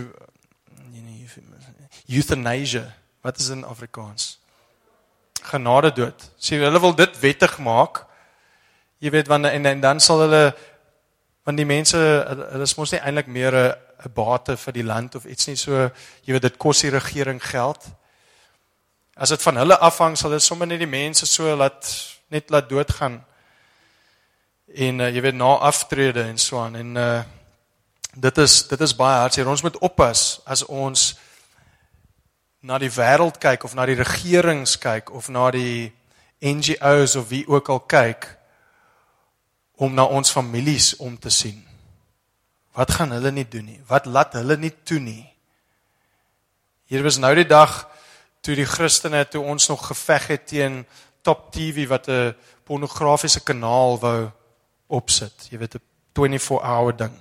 B: euthanasia, wat is in Afrikaans? Genade dood. Sê, hulle wil dit wettig maak, jy weet, en dan sal hulle, want die mense, hulle is mos nie eintlik meer 'n bate vir die land of iets nie, so, jy weet, dit kos die regering geld. As dit van hulle afhang, sal hulle sommer net die mense so net laat doodgaan. En jy weet, na aftrede en so aan, en dit is baie hartseer. Ons moet oppas as ons na die wêreld kyk, of na die regerings kyk, of na die NGO's, of wie ook al kyk, om na ons families om te sien. Wat gaan hulle nie doen nie? Wat laat hulle nie toe nie? Hier was nou die dag, toe die Christene, toe ons nog geveg het teen Top TV, wat 'n pornografiese kanaal wou opsit. Jy weet, 'n 24-hour ding.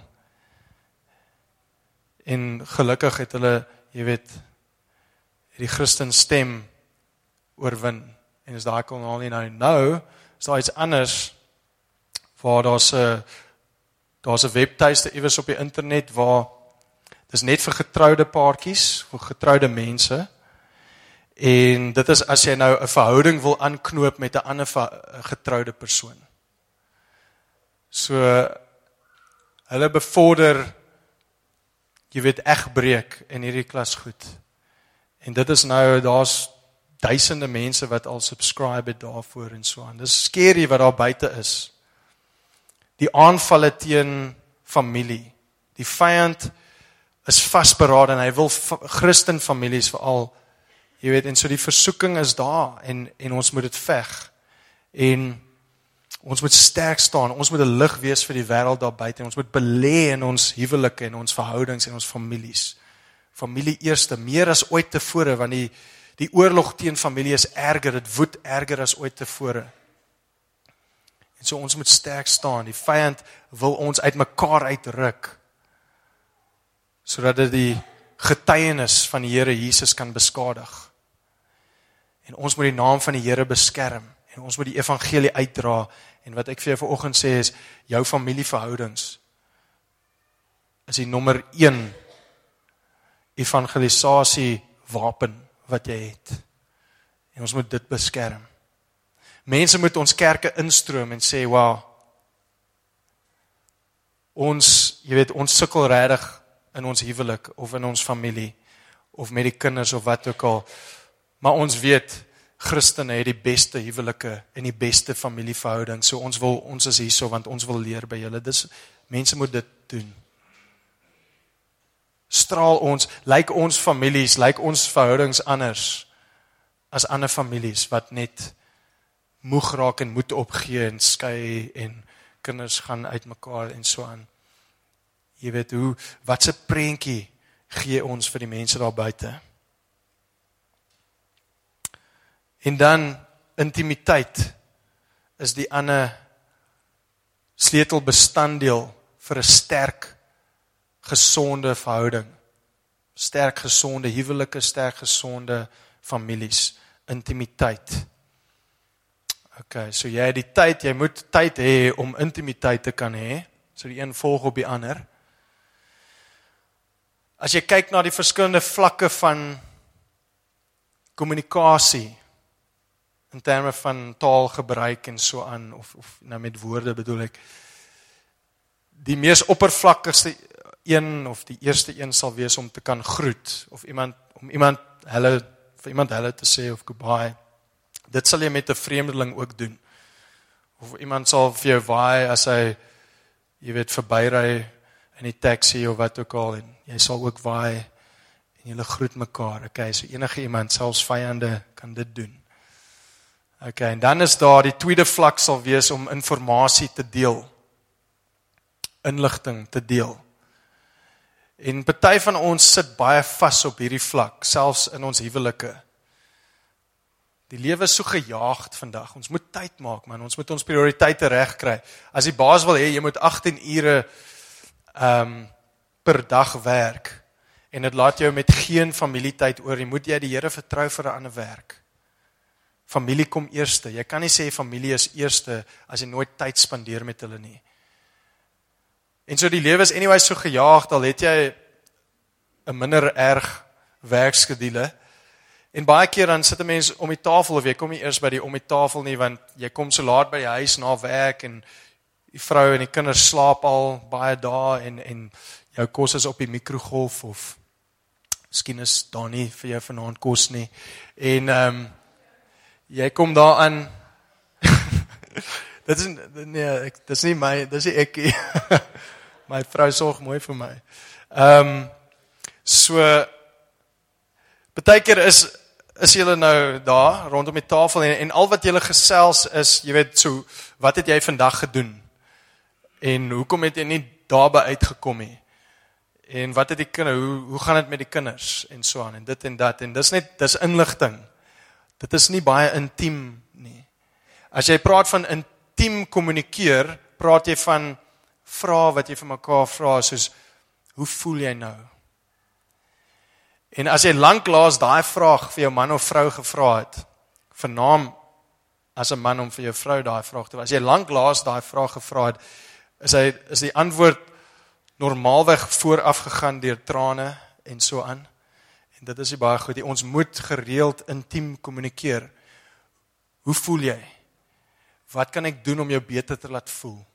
B: En gelukkig het hulle, jy weet, die Christen stem oorwin. En is daai kanaal nie nou, is daar iets anders, waar daar's 'n webtuiste iewers op die internet, waar, dis net vir getroude paartjies, vir getroude mense, en dit is as jy nou 'n verhouding wil aanknoop met 'n ander getroude persoon. So, hulle bevorder, jy weet, egbreek in hierdie klas goed. En dit is nou, daar's duisende mense wat al subscribe het daarvoor en so aan. Dis scary wat daar buite is. Die aanvalle teen familie. Die vyand is vasberade en hy wil Christen families veral, jy weet, en so die versoeking is daar, en ons moet dit veg. En ons moet sterk staan, ons moet 'n lig wees vir die wêreld daar buite, en ons moet belê in ons huwelike en ons verhoudings en ons families. Familie eerste, meer as ooit tevore, want die oorlog teen familie is erger, dit woed erger as ooit tevore. En so ons moet sterk staan, die vyand wil ons uit mekaar uitruk, sodat dit die getuienis van die Here Jesus kan beskadig. En ons moet die naam van die Here beskerm, en ons moet die evangelie uitdra, en wat ek vir jou vanoggend sê is, jou familieverhoudings is die nommer 1 evangelisasie wapen wat jy het. En ons moet dit beskerm. Mense moet ons kerke instroom en sê, wow, jy weet, ons sukkel regtig in ons huwelik of in ons familie. of met die kinders of wat ook al. Maar ons weet, Christene het die beste huwelike en die beste familieverhouding. So ons is hierso want ons wil leer by julle. Mense moet dit doen. Straal ons, lyk ons families, lyk ons verhoudings anders as ander families wat net moeg raak en moet opgee en skei en kinders gaan uitmekaar en so aan. Jy weet wat se prentjie gee ons vir die mense daar buite. En dan intimiteit is die ander sleutelbestanddeel vir 'n sterk, gesonde verhouding. Sterk gesonde huwelike, sterk gesonde families, intimiteit. Okay, so jy het die tyd, jy moet tyd hê om intimiteit te kan hê. So die een volg op die ander. As jy kyk na die verskillende vlakke van kommunikasie, in terme van taalgebruik en so aan, of nou met woorde bedoel ek, die mees oppervlakkigste een, of die eerste een sal wees om te kan groet, of om iemand hulle te sê, of goodbye. Dit sal jy met 'n vreemdeling ook doen. Of iemand sal vir jou waai as hy, jy weet, verbyry in die taxi of wat ook al, en jy sal ook waai, en julle groet mekaar. Okay, so enige iemand, selfs vyande, kan dit doen. Okay, en dan is daar die tweede vlak sal wees om informasie te deel. Inligting te deel. En party van ons sit baie vas op hierdie vlak, selfs in ons huwelike. Die lewe is so gejaagd vandag. Ons moet tyd maak, man. Ons moet ons prioriteite reg kry. As die baas wil hê jy moet 18 ure per dag werk, en dit laat jou met geen familietyd oor, jy moet jy die Here vertrou vir 'n ander werk. Familie kom eerste. Jy kan nie sê familie is eerste as jy nooit tyd spandeer met hulle nie. En so die lewe is anyway so gejaagd, al het jy 'n minder erg werkskedule. En baie keer dan sit 'n mens om die tafel, of jy kom nie eers by die om die tafel nie, want jy kom so laat by die huis na werk, en die vrou en die kinders slaap al baie dae, en jou kos is op die mikrogolf, of miskien is daar nie vir jou vanaand kos nie. En jy kom daar aan. Dit is nie my, dit is nie ek. My vrou sorg mooi vir my. So baie keer is julle nou daar rondom die tafel, en al wat julle gesels is, jy weet, so wat het jy vandag gedoen? En hoekom het jy nie daarby uitgekom nie? En wat het die kinders, hoe gaan dit met die kinders? En so aan, en dit en dat, en dis inligting. Dit is nie baie intiem nie. As jy praat van intiem kommunikeer, praat jy van vrae wat jy vir mekaar vra, soos, hoe voel jy nou? En as jy lanklaas daai vraag vir jou man of vrou gevra het, vernaam as 'n man om vir jou vrou daai vraag te vra, as jy lanklaas daai vraag gevra het, is die antwoord normaalweg vooraf gegaan deur trane en so aan. En dit is nie baie goed. Ons moet gereeld intiem kommunikeer. Hoe voel jy? Wat kan ek doen om jou beter te laat voel?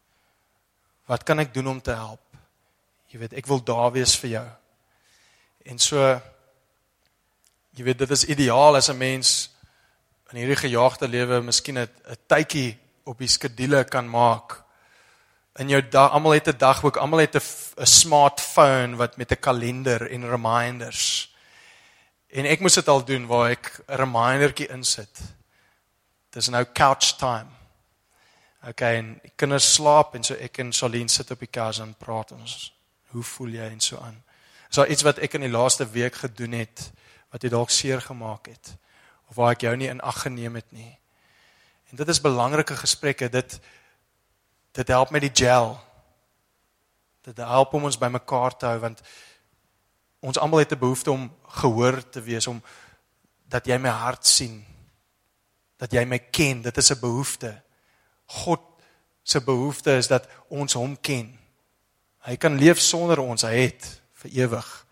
B: Wat kan ek doen om te help? Jy weet, ek wil daar wees vir jou. En so, jy weet, dit is ideaal as 'n mens in hierdie gejaagde lewe miskien 'n tydjie op die skedule kan maak. In jou dag, almal het 'n dagboek, almal het 'n smartphone wat met 'n kalender en reminders. En ek moes dit al doen waar ek 'n remindertjie insit. Dis nou couch time. Okay, en die kinders slaap, en so ek en Charlene sit op die couch en praat ons. Hoe voel jy en so aan? Is daar iets wat ek in die laaste week gedoen het, wat jy dalk seer gemaak het, of waar ek jou nie in ag geneem het nie? En dit is belangrike gesprekke, dit help met die gel. Dit help om ons by mekaar te hou, want ons almal het 'n behoefte om gehoor te wees, om dat jy my hart sien, dat jy my ken, dit is 'n behoefte. God se behoefte is dat ons hom ken. Hy kan leef sonder ons, hy het vir ewig.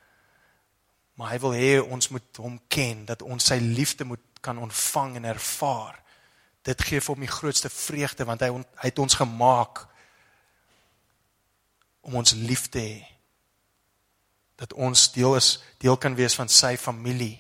B: Maar hy wil hê ons moet hom ken, dat ons sy liefde moet kan ontvang en ervaar. Dit gee vir hom die grootste vreugde, want hy het ons gemaak om ons lief te hê. Dat ons deel kan wees van sy familie.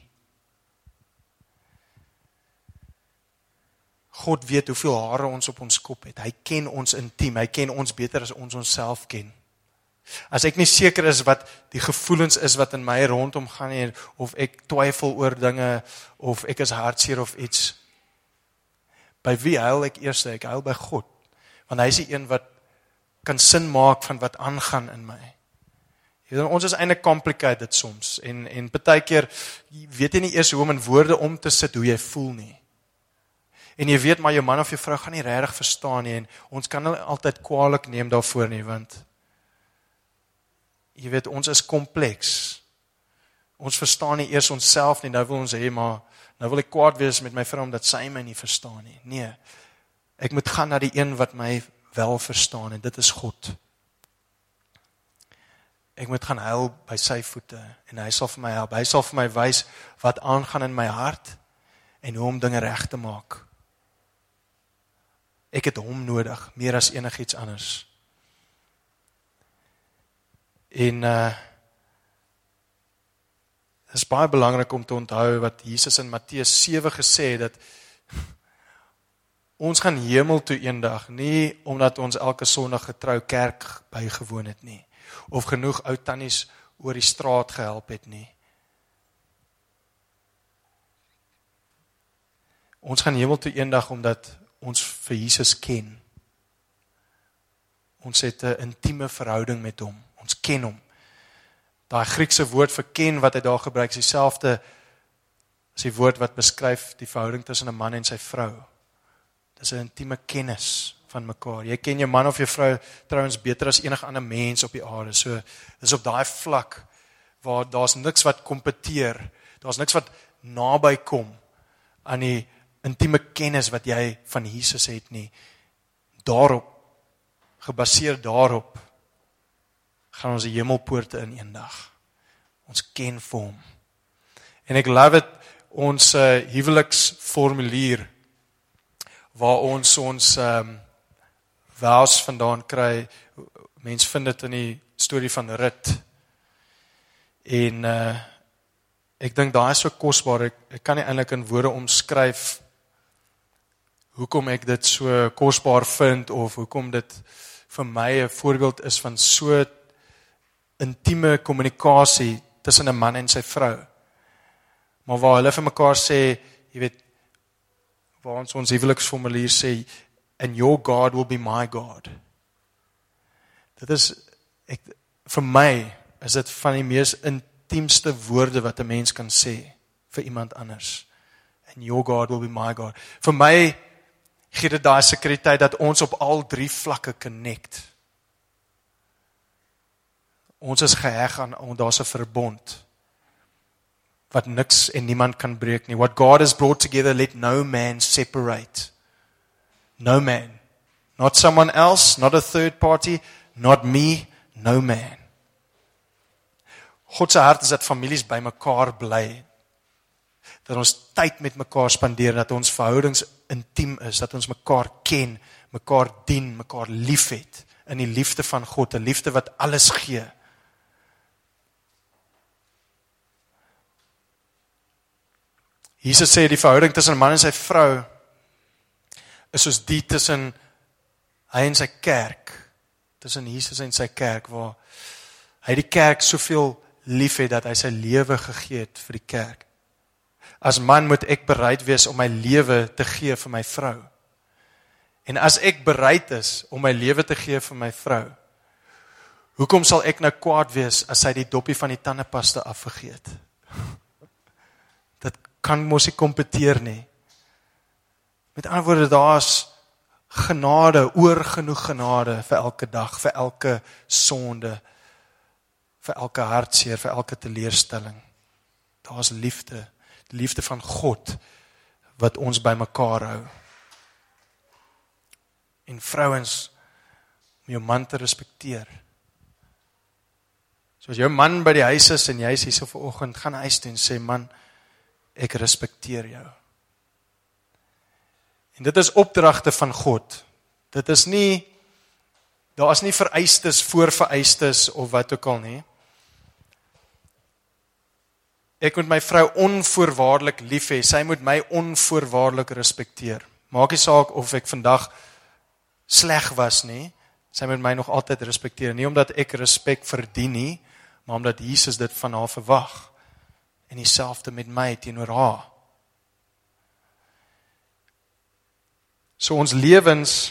B: God weet hoeveel hare ons op ons kop het. Hy ken ons intiem, hy ken ons beter as ons onsself ken. As ek nie seker is wat die gevoelens is wat in my rondom gaan nie, of ek twyfel oor dinge, of ek is hartseer of iets, by wie huil ek eers? Ek huil by God, want hy is die een wat kan sin maak van wat aangaan in my. Ons is eintlik complicated soms, en partykeer weet jy nie eers hoe om in woorde om te sit hoe jy voel nie. En jy weet maar jou man of jou vrou gaan nie regtig verstaan nie, en ons kan hulle altyd kwaadlik neem daarvoor nie, want jy weet, ons is kompleks. Ons verstaan nie eers onsself nie, nou wil ons hê, maar nou wil ek kwaad wees met my vrou, omdat sy my nie verstaan nie. Nee, ek moet gaan na die een wat my wel verstaan, en dit is God. Ek moet gaan huil by sy voete, en hy sal vir my help. Hy sal vir my wys wat aangaan in my hart, en hoe om dinge reg te maak. Ek het hom nodig, meer as enigiets anders. En het is baie belangrik om te onthou wat Jesus in Matteus 7 gesê het, dat ons gaan hemel toe eendag, nie omdat ons elke Sondag getrou kerk bygewoon het nie, of genoeg ou tannies oor die straat gehelp het nie. Ons gaan hemel toe eendag omdat ons vir Jesus ken. Ons het 'n intieme verhouding met hom. Ons ken hom. Daai Griekse woord vir ken wat hy daar gebruik, is dieselfde as die woord wat beskryf die verhouding tussen 'n man en sy vrou. Dis 'n intieme kennis van mekaar. Jy ken jou man of jou vrou trouens beter as enige ander mens op die aarde. So, dis op daai vlak waar daar's niks wat kompeteer. Daar's niks wat naby kom aan die intieme kennis wat jy van Jesus het nie. Daarop, gebaseer daarop, gaan ons die hemelpoorte in eendag. Ons ken vir hom. En ek love it, ons huweliksformulier, waar ons vows vandaan kry. Mens vind dit in die storie van Rut. En ek dink daai is so kosbaar, ek kan nie eintlik in woorde omskryf hoekom ek dit so kosbaar vind, of hoekom dit vir my 'n voorbeeld is van so intieme kommunikasie tussen 'n man en sy vrou. Maar waar hulle vir mekaar sê, jy weet, waar ons huweliksformulier sê, and your God will be my God. Dit is, vir my, is dit van die mees intiemste woorde wat 'n mens kan sê vir iemand anders. And your God will be my God. Vir my gee dit daai sekuriteit dat ons op al 3 vlakke connect. Ons is geheg aan, daar's 'n verbond wat niks en niemand kan breek nie. What God has brought together, let no man separate. No man. Not someone else, not a third party, not me, no man. God se hart is dat families by mekaar bly. Dat ons tyd met mekaar spandeer, dat ons verhoudings intiem is, dat ons mekaar ken, mekaar dien, mekaar liefhet, in die liefde van God, 'n liefde wat alles gee. Jesus sê die verhouding tussen 'n man en sy vrou is soos die tussen hy en sy kerk, tussen Jesus en sy kerk, waar hy die kerk soveel lief het dat hy sy lewe gegee het vir die kerk. As man moet ek bereid wees om my lewe te gee vir my vrou. En as ek bereid is om my lewe te gee vir my vrou, hoekom sal ek nou kwaad wees as sy die doppie van die tandepasta afvergeet? Dit kan mos nie kompeteer nie. Met ander woorde, daar's genade, oorgenoeg genade vir elke dag, vir elke sonde, vir elke hartseer, vir elke teleurstelling. Daar's liefde, die liefde van God wat ons by mekaar hou. En vrouens, om jou man te respekteer. So as jou man by die huis is en jy is hier so vanoggend, gaan huis toe en sê, man, ek respekteer jou. En dit is opdragte van God. Dit is nie, daar is nie vereistes, voorvereistes of wat ook al nie. ek moet my vrou onvoorwaardelik lief hê, sy moet my onvoorwaardelik respekteer. Maak nie saak of ek vandag sleg was nie, sy moet my nog altyd respekteer, nie omdat ek respek verdien nie, maar omdat Jesus dit van haar verwag, en dieselfde met my teenoor haar. So ons lewens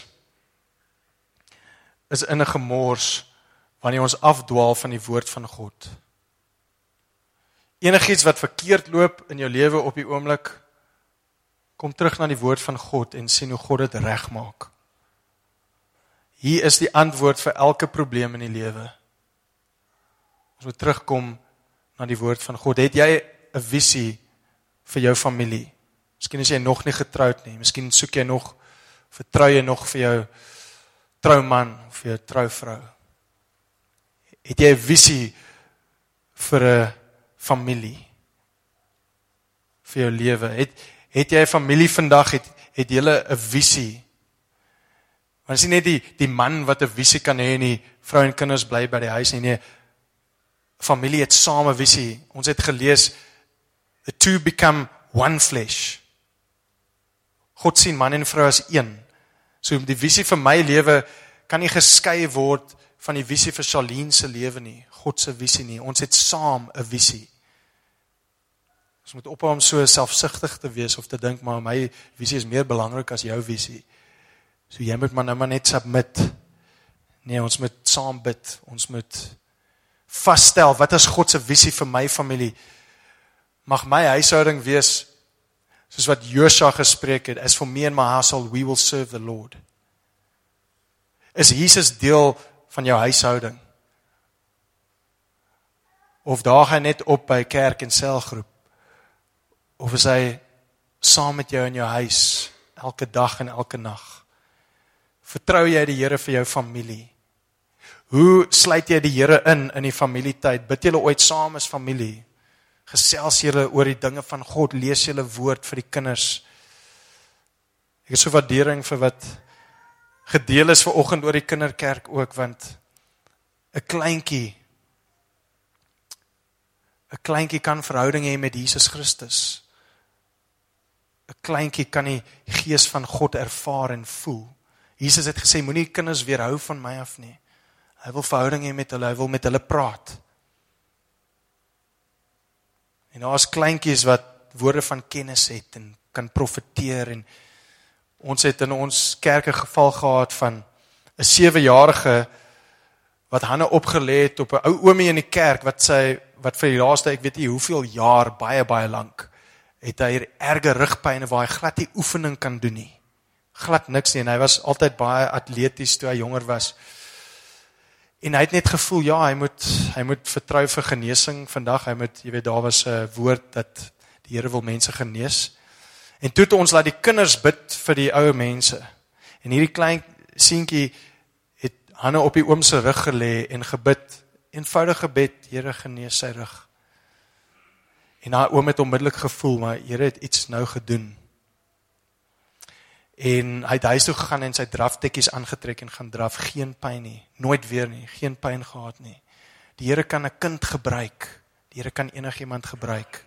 B: is in 'n gemors, wanneer ons afdwaal van die woord van God. Enigiets wat verkeerd loop in jou lewe op die oomblik, kom terug na die woord van God en sien hoe God dit regmaak. Hier is die antwoord vir elke probleem in die lewe. Ons moet terugkom na die woord van God. Het jy 'n visie vir jou familie? Miskien is jy nog nie getroud nie. Miskien soek jy nog, vertrou jy nog vir jou trouman of vir jou trouvrou. Het jy 'n visie vir 'n familie? Vir jou lewe? Het jy 'n familie vandag? Het julle 'n visie? Want is nie net die man wat 'n visie kan hê en die vrou en kinders bly by die huis nie. Nee, familie het saam 'n visie. Ons het gelees, the two become one flesh. God sien man en vrou as een. So die visie vir my lewe kan nie geskei word van die visie vir Charlene se lewe nie. God se visie nie. Ons het saam 'n visie. Ons moet ophou om so selfsugtig te wees of te dink, maar my visie is meer belangrik as jou visie. So jy moet maar nou maar net submit. Nee, ons moet saam bid. Ons moet vasstel, wat is God se visie vir my familie? Mag my huishouding wees, soos wat Josua gespreek het, as for me and my household, we will serve the Lord. Is Jesus deel van jou huishouding? Of daag hy net op by kerk en selgroep? Of is hy saam met jou in jou huis, elke dag en elke nag? Vertrou jy die Here vir jou familie? Hoe sluit jy die Here in die familietyd? Bid julle ooit saam as familie? Gesels julle oor die dinge van God? Lees julle woord vir die kinders? Ek het so waardering vir wat gedeel is vanoggend oor die kinderkerk ook, want 'n kleintjie kan verhouding hê met Jesus Christus. 'n kleintjie kan die gees van God ervaar en voel. Jesus het gesê, moenie kinders weerhou van my af nie. Hy wil verhouding hê met hulle, hy wil met hulle praat. En daar is kleintjies wat woorde van kennis het en kan profeteer, en ons het in ons kerk 'n geval gehad van 'n 7-jarige wat hande opgelê het op 'n ou oomie in die kerk wat vir die laaste, ek weet nie hoeveel jaar, baie lank, het hy erge rugpyn waar hy glad nie oefening kan doen nie. Glad niks nie, en hy was altyd baie atleties toe hy jonger was. En hy het net gevoel, ja, hy moet vertrou vir genesing vandag, jy weet, daar was 'n woord dat die Here wil mense genees. En toe het ons laat die kinders bid vir die ou mense. En hierdie klein seentjie het hande op die oom se rug gelê en gebid, eenvoudige gebed, Here genees sy rug. En daai oom het onmiddellik gevoel, maar Here het iets nou gedoen. En hy het huis toe gegaan en sy draftekkies aangetrek en gaan draf, geen pyn nie, nooit weer nie, geen pyn gehad nie. Die Here kan 'n kind gebruik, die Here kan enigiemand gebruik.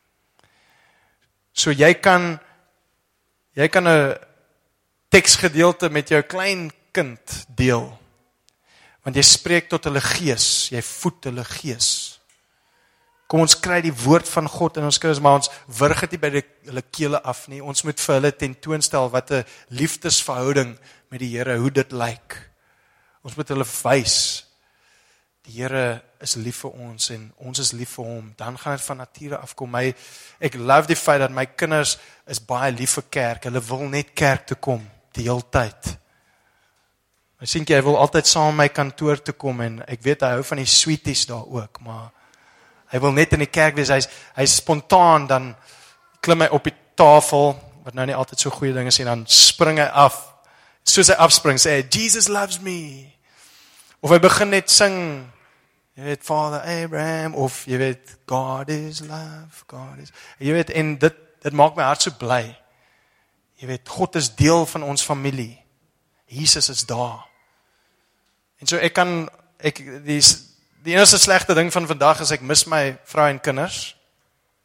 B: So jy kan 'n teksgedeelte met jou klein kind deel, want jy spreek tot hulle gees, jy voed hulle gees. Kom ons kry die woord van God in ons kinders, maar ons wurg dit nie by hulle kele af nie. Ons moet vir hulle tentoonstel wat 'n liefdesverhouding met die Here, hoe dit lyk. Ons moet hulle wys, die Here is lief vir ons en ons is lief vir hom. Dan gaan dit van nature afkom. Ek love die feit dat my kinders is baie lief vir kerk. Hulle wil net kerk toe kom, die hele tyd. My seentjie, hy wil altyd saam my kantoor toe kom, en ek weet hy hou van die sweeties daar ook, maar hy wil net in die kerk wees, hy is spontaan, dan klim hy op die tafel, wat nou nie altyd so goeie dinge is, en dan spring hy af, soos hy afspring, sê hy, Jesus loves me, of hy begin net sing, jy weet, Father Abraham, of jy weet, God is love, jy weet, en dit maak my hart so bly, jy weet, God is deel van ons familie, Jesus is daar, en so die enigste slegte ding van vandag is ek mis my vrou en kinders.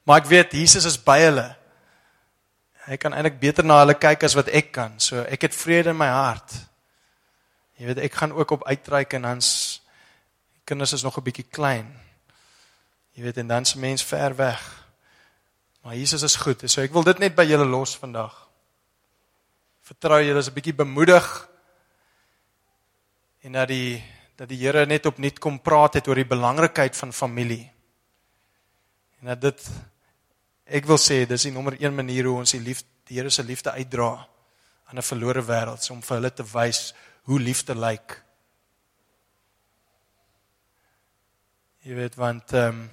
B: Maar ek weet, Jesus is by hulle. Hy kan eintlik beter na hulle kyk as wat ek kan. So ek het vrede in my hart. Jy weet, ek gaan ook op uitreik en ons kinders is nog 'n bietjie klein. Jy weet, en dan is 'n mens ver weg. Maar Jesus is goed. So ek wil dit net by julle los vandag. Vertrou julle is 'n bietjie bemoedig. En dat die Here net opnuut kom praat het oor die belangrikheid van familie. En dat dit, ek wil sê, dis die nommer 1 manier hoe ons die Here se liefde uitdra aan 'n verlore wêreld, om vir hulle te wys hoe liefde lyk. Jy weet, want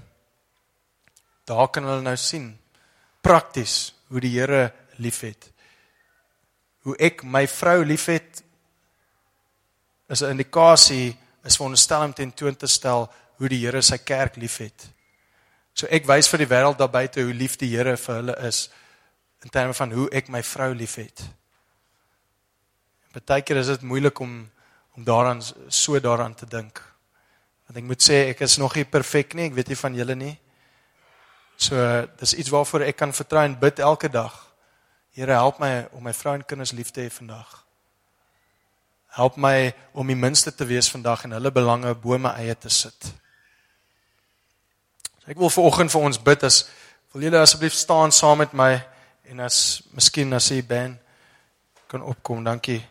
B: daar kan hulle nou sien, prakties, hoe die Here liefhet. Hoe ek my vrou liefhet, is 'n indikasie, is veronderstel om tentoon te stel hoe die Here sy kerk liefhet. So ek wys vir die wêreld daar buite hoe lief die Here vir hulle is, in terme van hoe ek my vrou liefhet. Partykeer is dit moeilik om daaraan te dink. Want ek moet sê, ek is nog nie perfek nie, ek weet nie van julle nie. So, dis iets waarvoor ek kan vertrou en bid elke dag. Here, help my om my vrou en kinders lief te hê vandag. Help my om die minste te wees vandag en hulle belange bo my eie te sit. So ek wil vanoggend vir ons bid, wil julle asseblief staan saam met my, en miskien as die band kan opkom, dankie.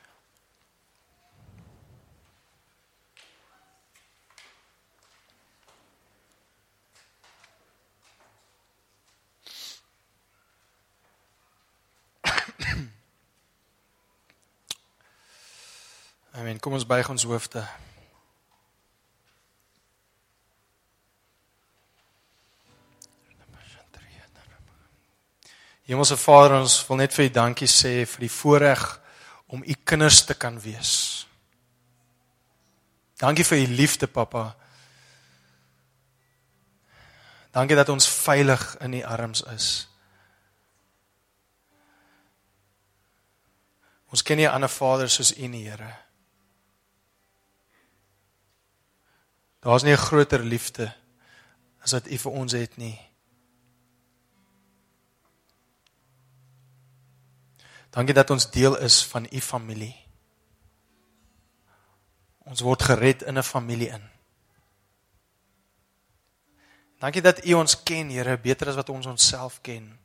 B: Amen, kom ons buig ons hoofde. Hemelse Vader, ons wil net vir U dankie sê vir die voorreg om U kinders te kan wees. Dankie vir U liefde, Papa. Dankie dat ons veilig in U arms is. Ons ken nie 'n ander Vader soos U nie, Here. Daar's nie 'n groter liefde as wat U vir ons het nie. Dankie dat ons deel is van U familie. Ons word gered in 'n familie in. Dankie dat U ons ken, Here, beter as wat ons onsself ken.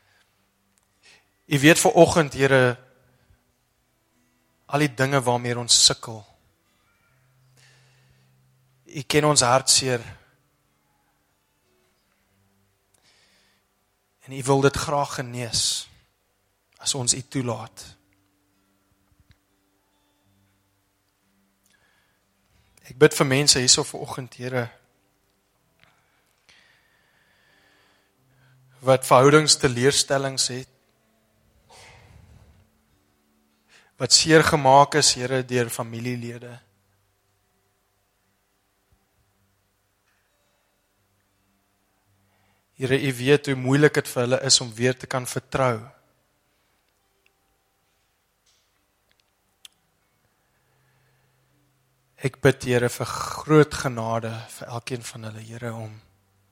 B: U weet vanoggend, Here, al die dinge waarmee ons sukkel. U ken ons hartseer. En U wil dit graag genees, as ons U toelaat. Ek bid vir mense hierso vanoggend, Here, wat verhoudingsteleurstellings het, wat seer gemaak is, Here, deur familielede. Here, U weet hoe moeilik dit vir hulle is om weer te kan vertrou. Ek bid, Here, vir groot genade vir elkeen van hulle, Here, om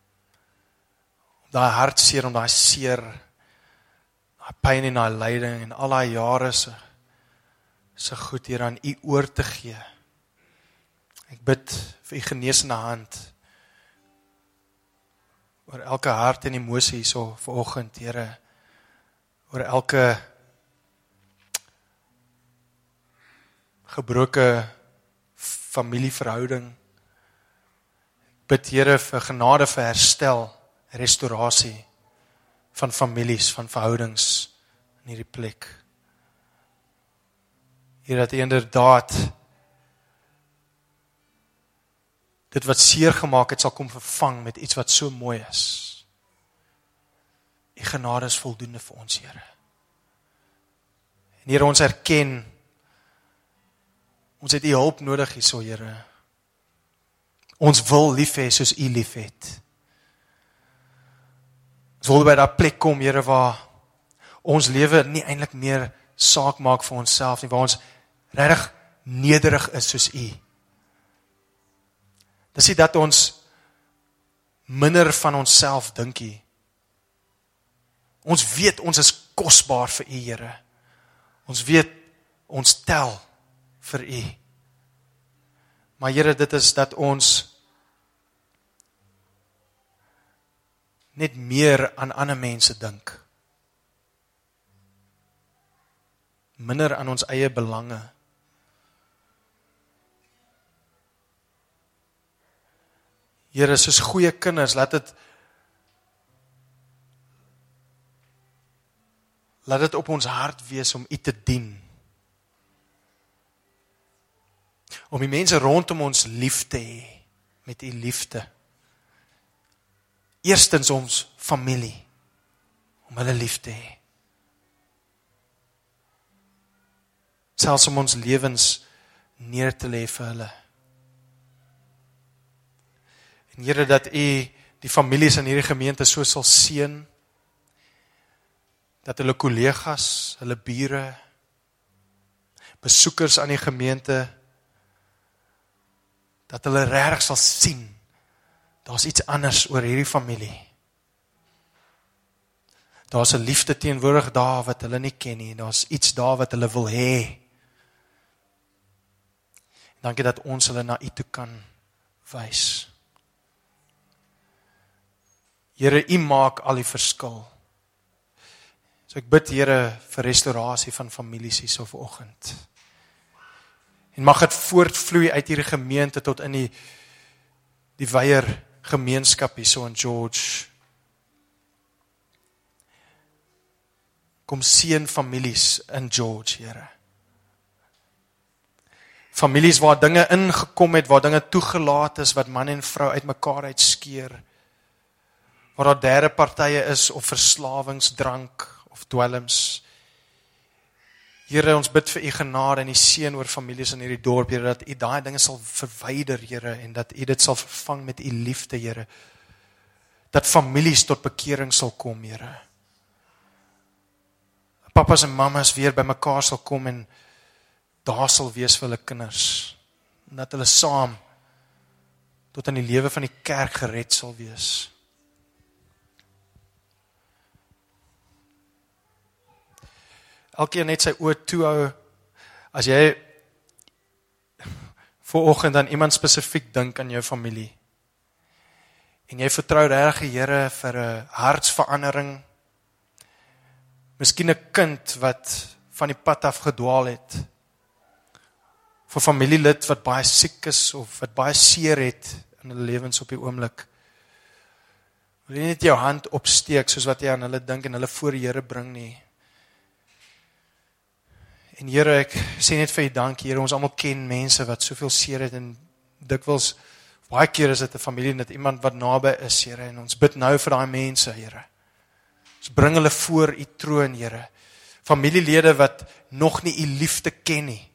B: daai hartseer, om daai seer, daai pyn en daai lyding en al daai jare se goed, Here, aan U oor te gee. Ek bid vir U genesende hand oor elke hart en emosie hierso vanoggend, Here, oor elke gebroke familieverhouding. Ek bid, Here, vir genade vir herstel, restaurasie van families, van verhoudings in hierdie plek. Here, dat U inderdaad dit wat seer gemaak het, sal kom vervang met iets wat so mooi is. U genade is voldoende vir ons, Here. En Here, ons erken, ons het U hulp nodig hierso, Here. Ons wil lief hê soos U lief het. Ons wil by daai plek kom, Here, waar ons lewe nie eintlik meer saak maak vir onsself nie, waar ons regtig nederig is soos U. Dis nie dat ons minder van onsself dink nie, Ons weet ons is kosbaar vir U, Here. Ons weet ons tel vir U. Maar Here, dit is dat ons net meer aan ander mense dink. Minder aan ons eie belange. Here, soos goeie kinders, laat dit op ons hart wees om U te dien. Om die mense rondom ons lief te hê, met U liefde. Eerstens ons familie, om hulle lief te hê. Selfs om ons lewens neer te lê vir hulle. En Here, dat U die families in hierdie gemeente so sal seën, dat hulle kollegas, hulle bure, besoekers aan die gemeente, dat hulle regtig sal sien, daar's iets anders oor hierdie familie. Daar's 'n liefde teenwoordig daar wat hulle nie ken nie, daar's iets daar wat hulle wil hê. Dankie dat ons hulle na U toe kan wys. Here, U maak al die verskil. So ek bid, Here, vir restaurasie van families hier so vanoggend. En mag dit voortvloei uit hierdie gemeente tot in die weier gemeenskap hier so in George. Kom seën families in George, Here. Families waar dinge ingekom het, waar dinge toegelaat is, wat man en vrou uit mekaar uitskeer, waar daar derde partye is, of verslawingsdrank, of dwelms. Here, ons bid vir U genade en U seën oor families in hierdie dorp, Here, dat U daai dinge sal verwyder, Here, en dat U dit sal vervang met U liefde, Here. Dat families tot bekering sal kom, Here. Papas en mamas weer by mekaar sal kom en daar sal wees vir hulle kinders. En dat hulle saam tot in die lewe van die kerk gered sal wees. Elkeen net sy oë toe hou, as jy vooroggend aan iemand spesifiek dink aan jou familie, en jy vertrou regtig die Here vir 'n hartsverandering, miskien 'n kind wat van die pad af gedwaal het, vir familielid wat baie siek is, of wat baie seer het in hulle lewens op die oomblik, wil jy net jou hand opsteek, soos wat jy aan hulle dink en hulle voor die Here bring nie. En Here, ek sê net vir U dankie, Here, ons almal ken mense wat soveel seer het, en dikwels, baie keer is dit 'n familie, en dit iemand wat naby is, Here, en ons bid nou vir daai mense, Here. Ons bring hulle voor U troon, Here. Familielede wat nog nie U liefde ken nie.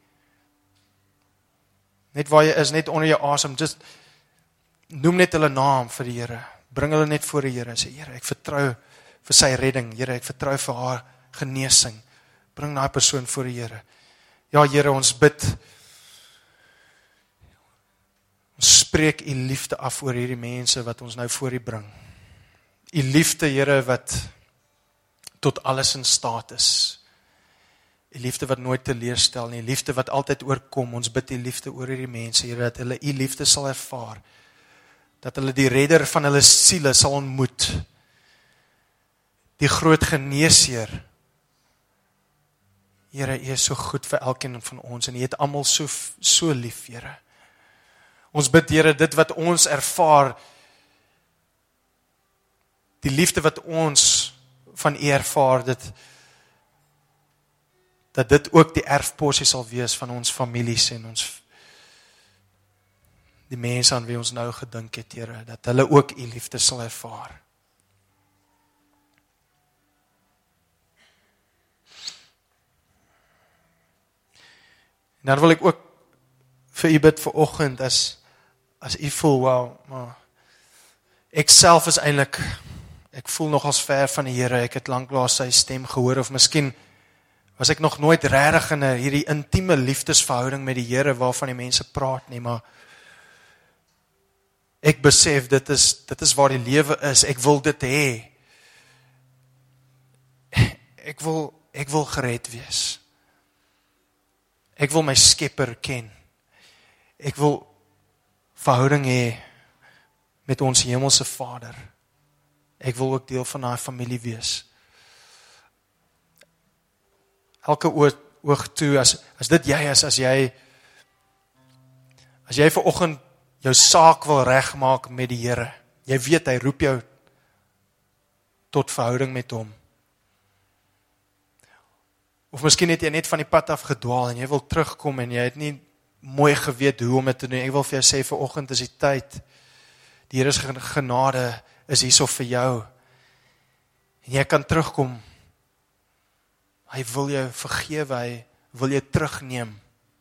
B: Net waar jy is, net onder jou asem, just noem net hulle naam vir die Here. Bring hulle net voor die Here en sê, Here, ek vertrou vir sy redding, Here, ek vertrou vir haar genesing. Bring daai persoon voor die Here. Ja, Here, ons bid. Ons spreek U liefde af oor hierdie mense wat ons nou voor U bring. U liefde, Here, wat tot alles in staat is. U liefde wat nooit teleurstel nie, liefde wat altyd oorkom. Ons bid U liefde oor hierdie mense, Here, dat hulle U liefde sal ervaar. Dat hulle die redder van hulle siele sal ontmoet. Die groot geneesheer. Here, U is so goed vir elkeen van ons, en U het almal so lief, Here. Ons bid, Here, dit wat ons ervaar, die liefde wat ons van U ervaar, dat dit ook die erfporsie sal wees van ons families en die mense aan wie ons nou gedink het, Here, dat hulle ook U liefde sal ervaar. En dan wil ek ook vir U bid vanoggend, as U voel, wow, maar ek self is eintlik, ek voel nogals ver van die Here, ek het lanklaas sy stem gehoor, of miskien was ek nog nooit regtig in hierdie intieme liefdesverhouding met die Here, waarvan die mense praat nie, maar ek besef, dit is waar die lewe is, ek wil dit hê. ek wil gered wees. Ek wil my Skepper ken. Ek wil verhouding hê met ons hemelse Vader. Ek wil ook deel van daai familie wees. Elke oog toe, as dit jy is, as jy vanoggend jou saak wil regmaak met die Here, jy weet hy roep jou tot verhouding met hom. Of miskien het jy net van die pad af gedwaal en jy wil terugkom en jy het nie mooi geweet hoe om dit te doen. Ek wil vir jou sê vanoggend is die tyd. Die Here se genade is hierso vir jou. En jy kan terugkom. Hy wil jou vergewe, hy wil jou terugneem.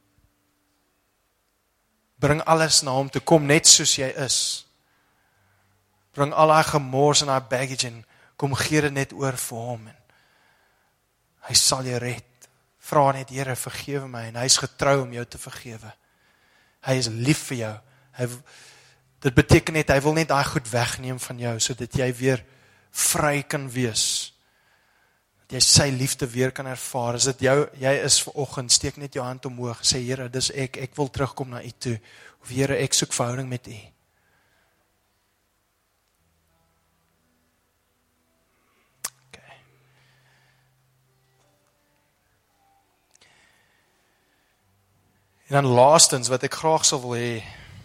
B: Bring alles na hom toe, kom net soos jy is. Bring al daai gemors en daai baggage en kom gee dit net oor vir hom. En hy sal jou red. Vra net, Here, vergewe my, en hy is getrou om jou te vergewe. Hy is lief vir jou. Dit beteken net, hy wil net daai goed wegneem van jou, sodat jy weer vry kan wees. Dat jy sy liefde weer kan ervaar. As dit jy is vanoggend, steek net jou hand omhoog, sê, Here, dis ek wil terugkom na U toe. Of Here, ek soek verhouding met U. En dan laastens, wat ek graag sal wil hê,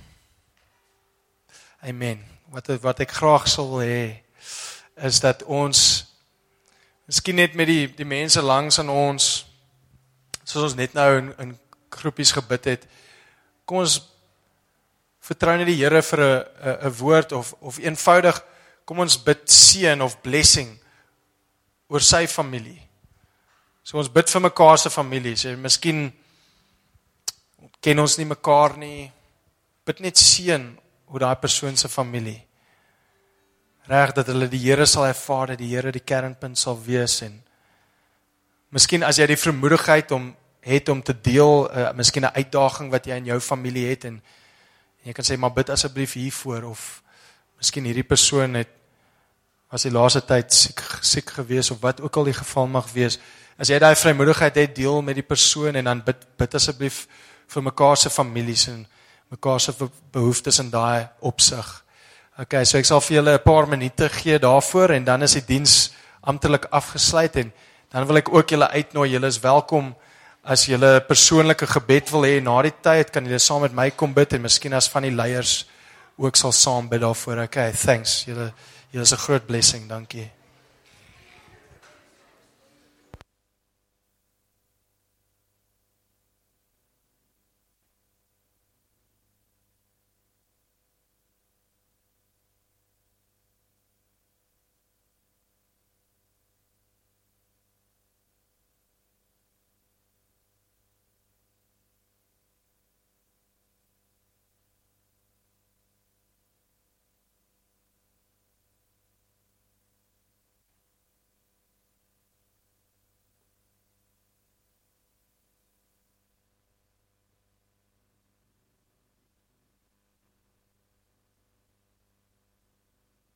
B: amen, wat ek graag sal wil hê, is dat ons, miskien net met die mense langs aan ons, soos ons net nou in groepies gebid het, kom ons vertrou net die Here vir 'n woord, of eenvoudig, kom ons bid seën of blessing oor sy familie. So ons bid vir mekaar se families, en miskien ken ons nie mekaar nie, bid net seën oor daai persoon se familie. Reg dat hulle die Here sal ervaar, dat die Here die kernpunt sal wees, en miskien as jy die vermoedigheid om te deel, miskien 'n uitdaging wat jy in jou familie het, en jy kan sê, maar bid asseblief hiervoor, of miskien hierdie persoon was die laaste tyd siek gewees, of wat ook al die geval mag wees. As jy daai vrymoedigheid het, deel met die persoon, en dan bid asseblief vir mekaar se families en mekaar se behoeftes in daai opsig. Okay, so ek sal vir julle 'n paar minute gee daarvoor, en dan is die diens amptelik afgesluit, en dan wil ek ook julle uitnooi, julle is welkom, as julle persoonlike gebed wil hê na die tyd, kan julle saam met my kom bid, en miskien as van die leiers ook sal saam bid daarvoor. Okay, thanks, julle is 'n groot blessing, dankie.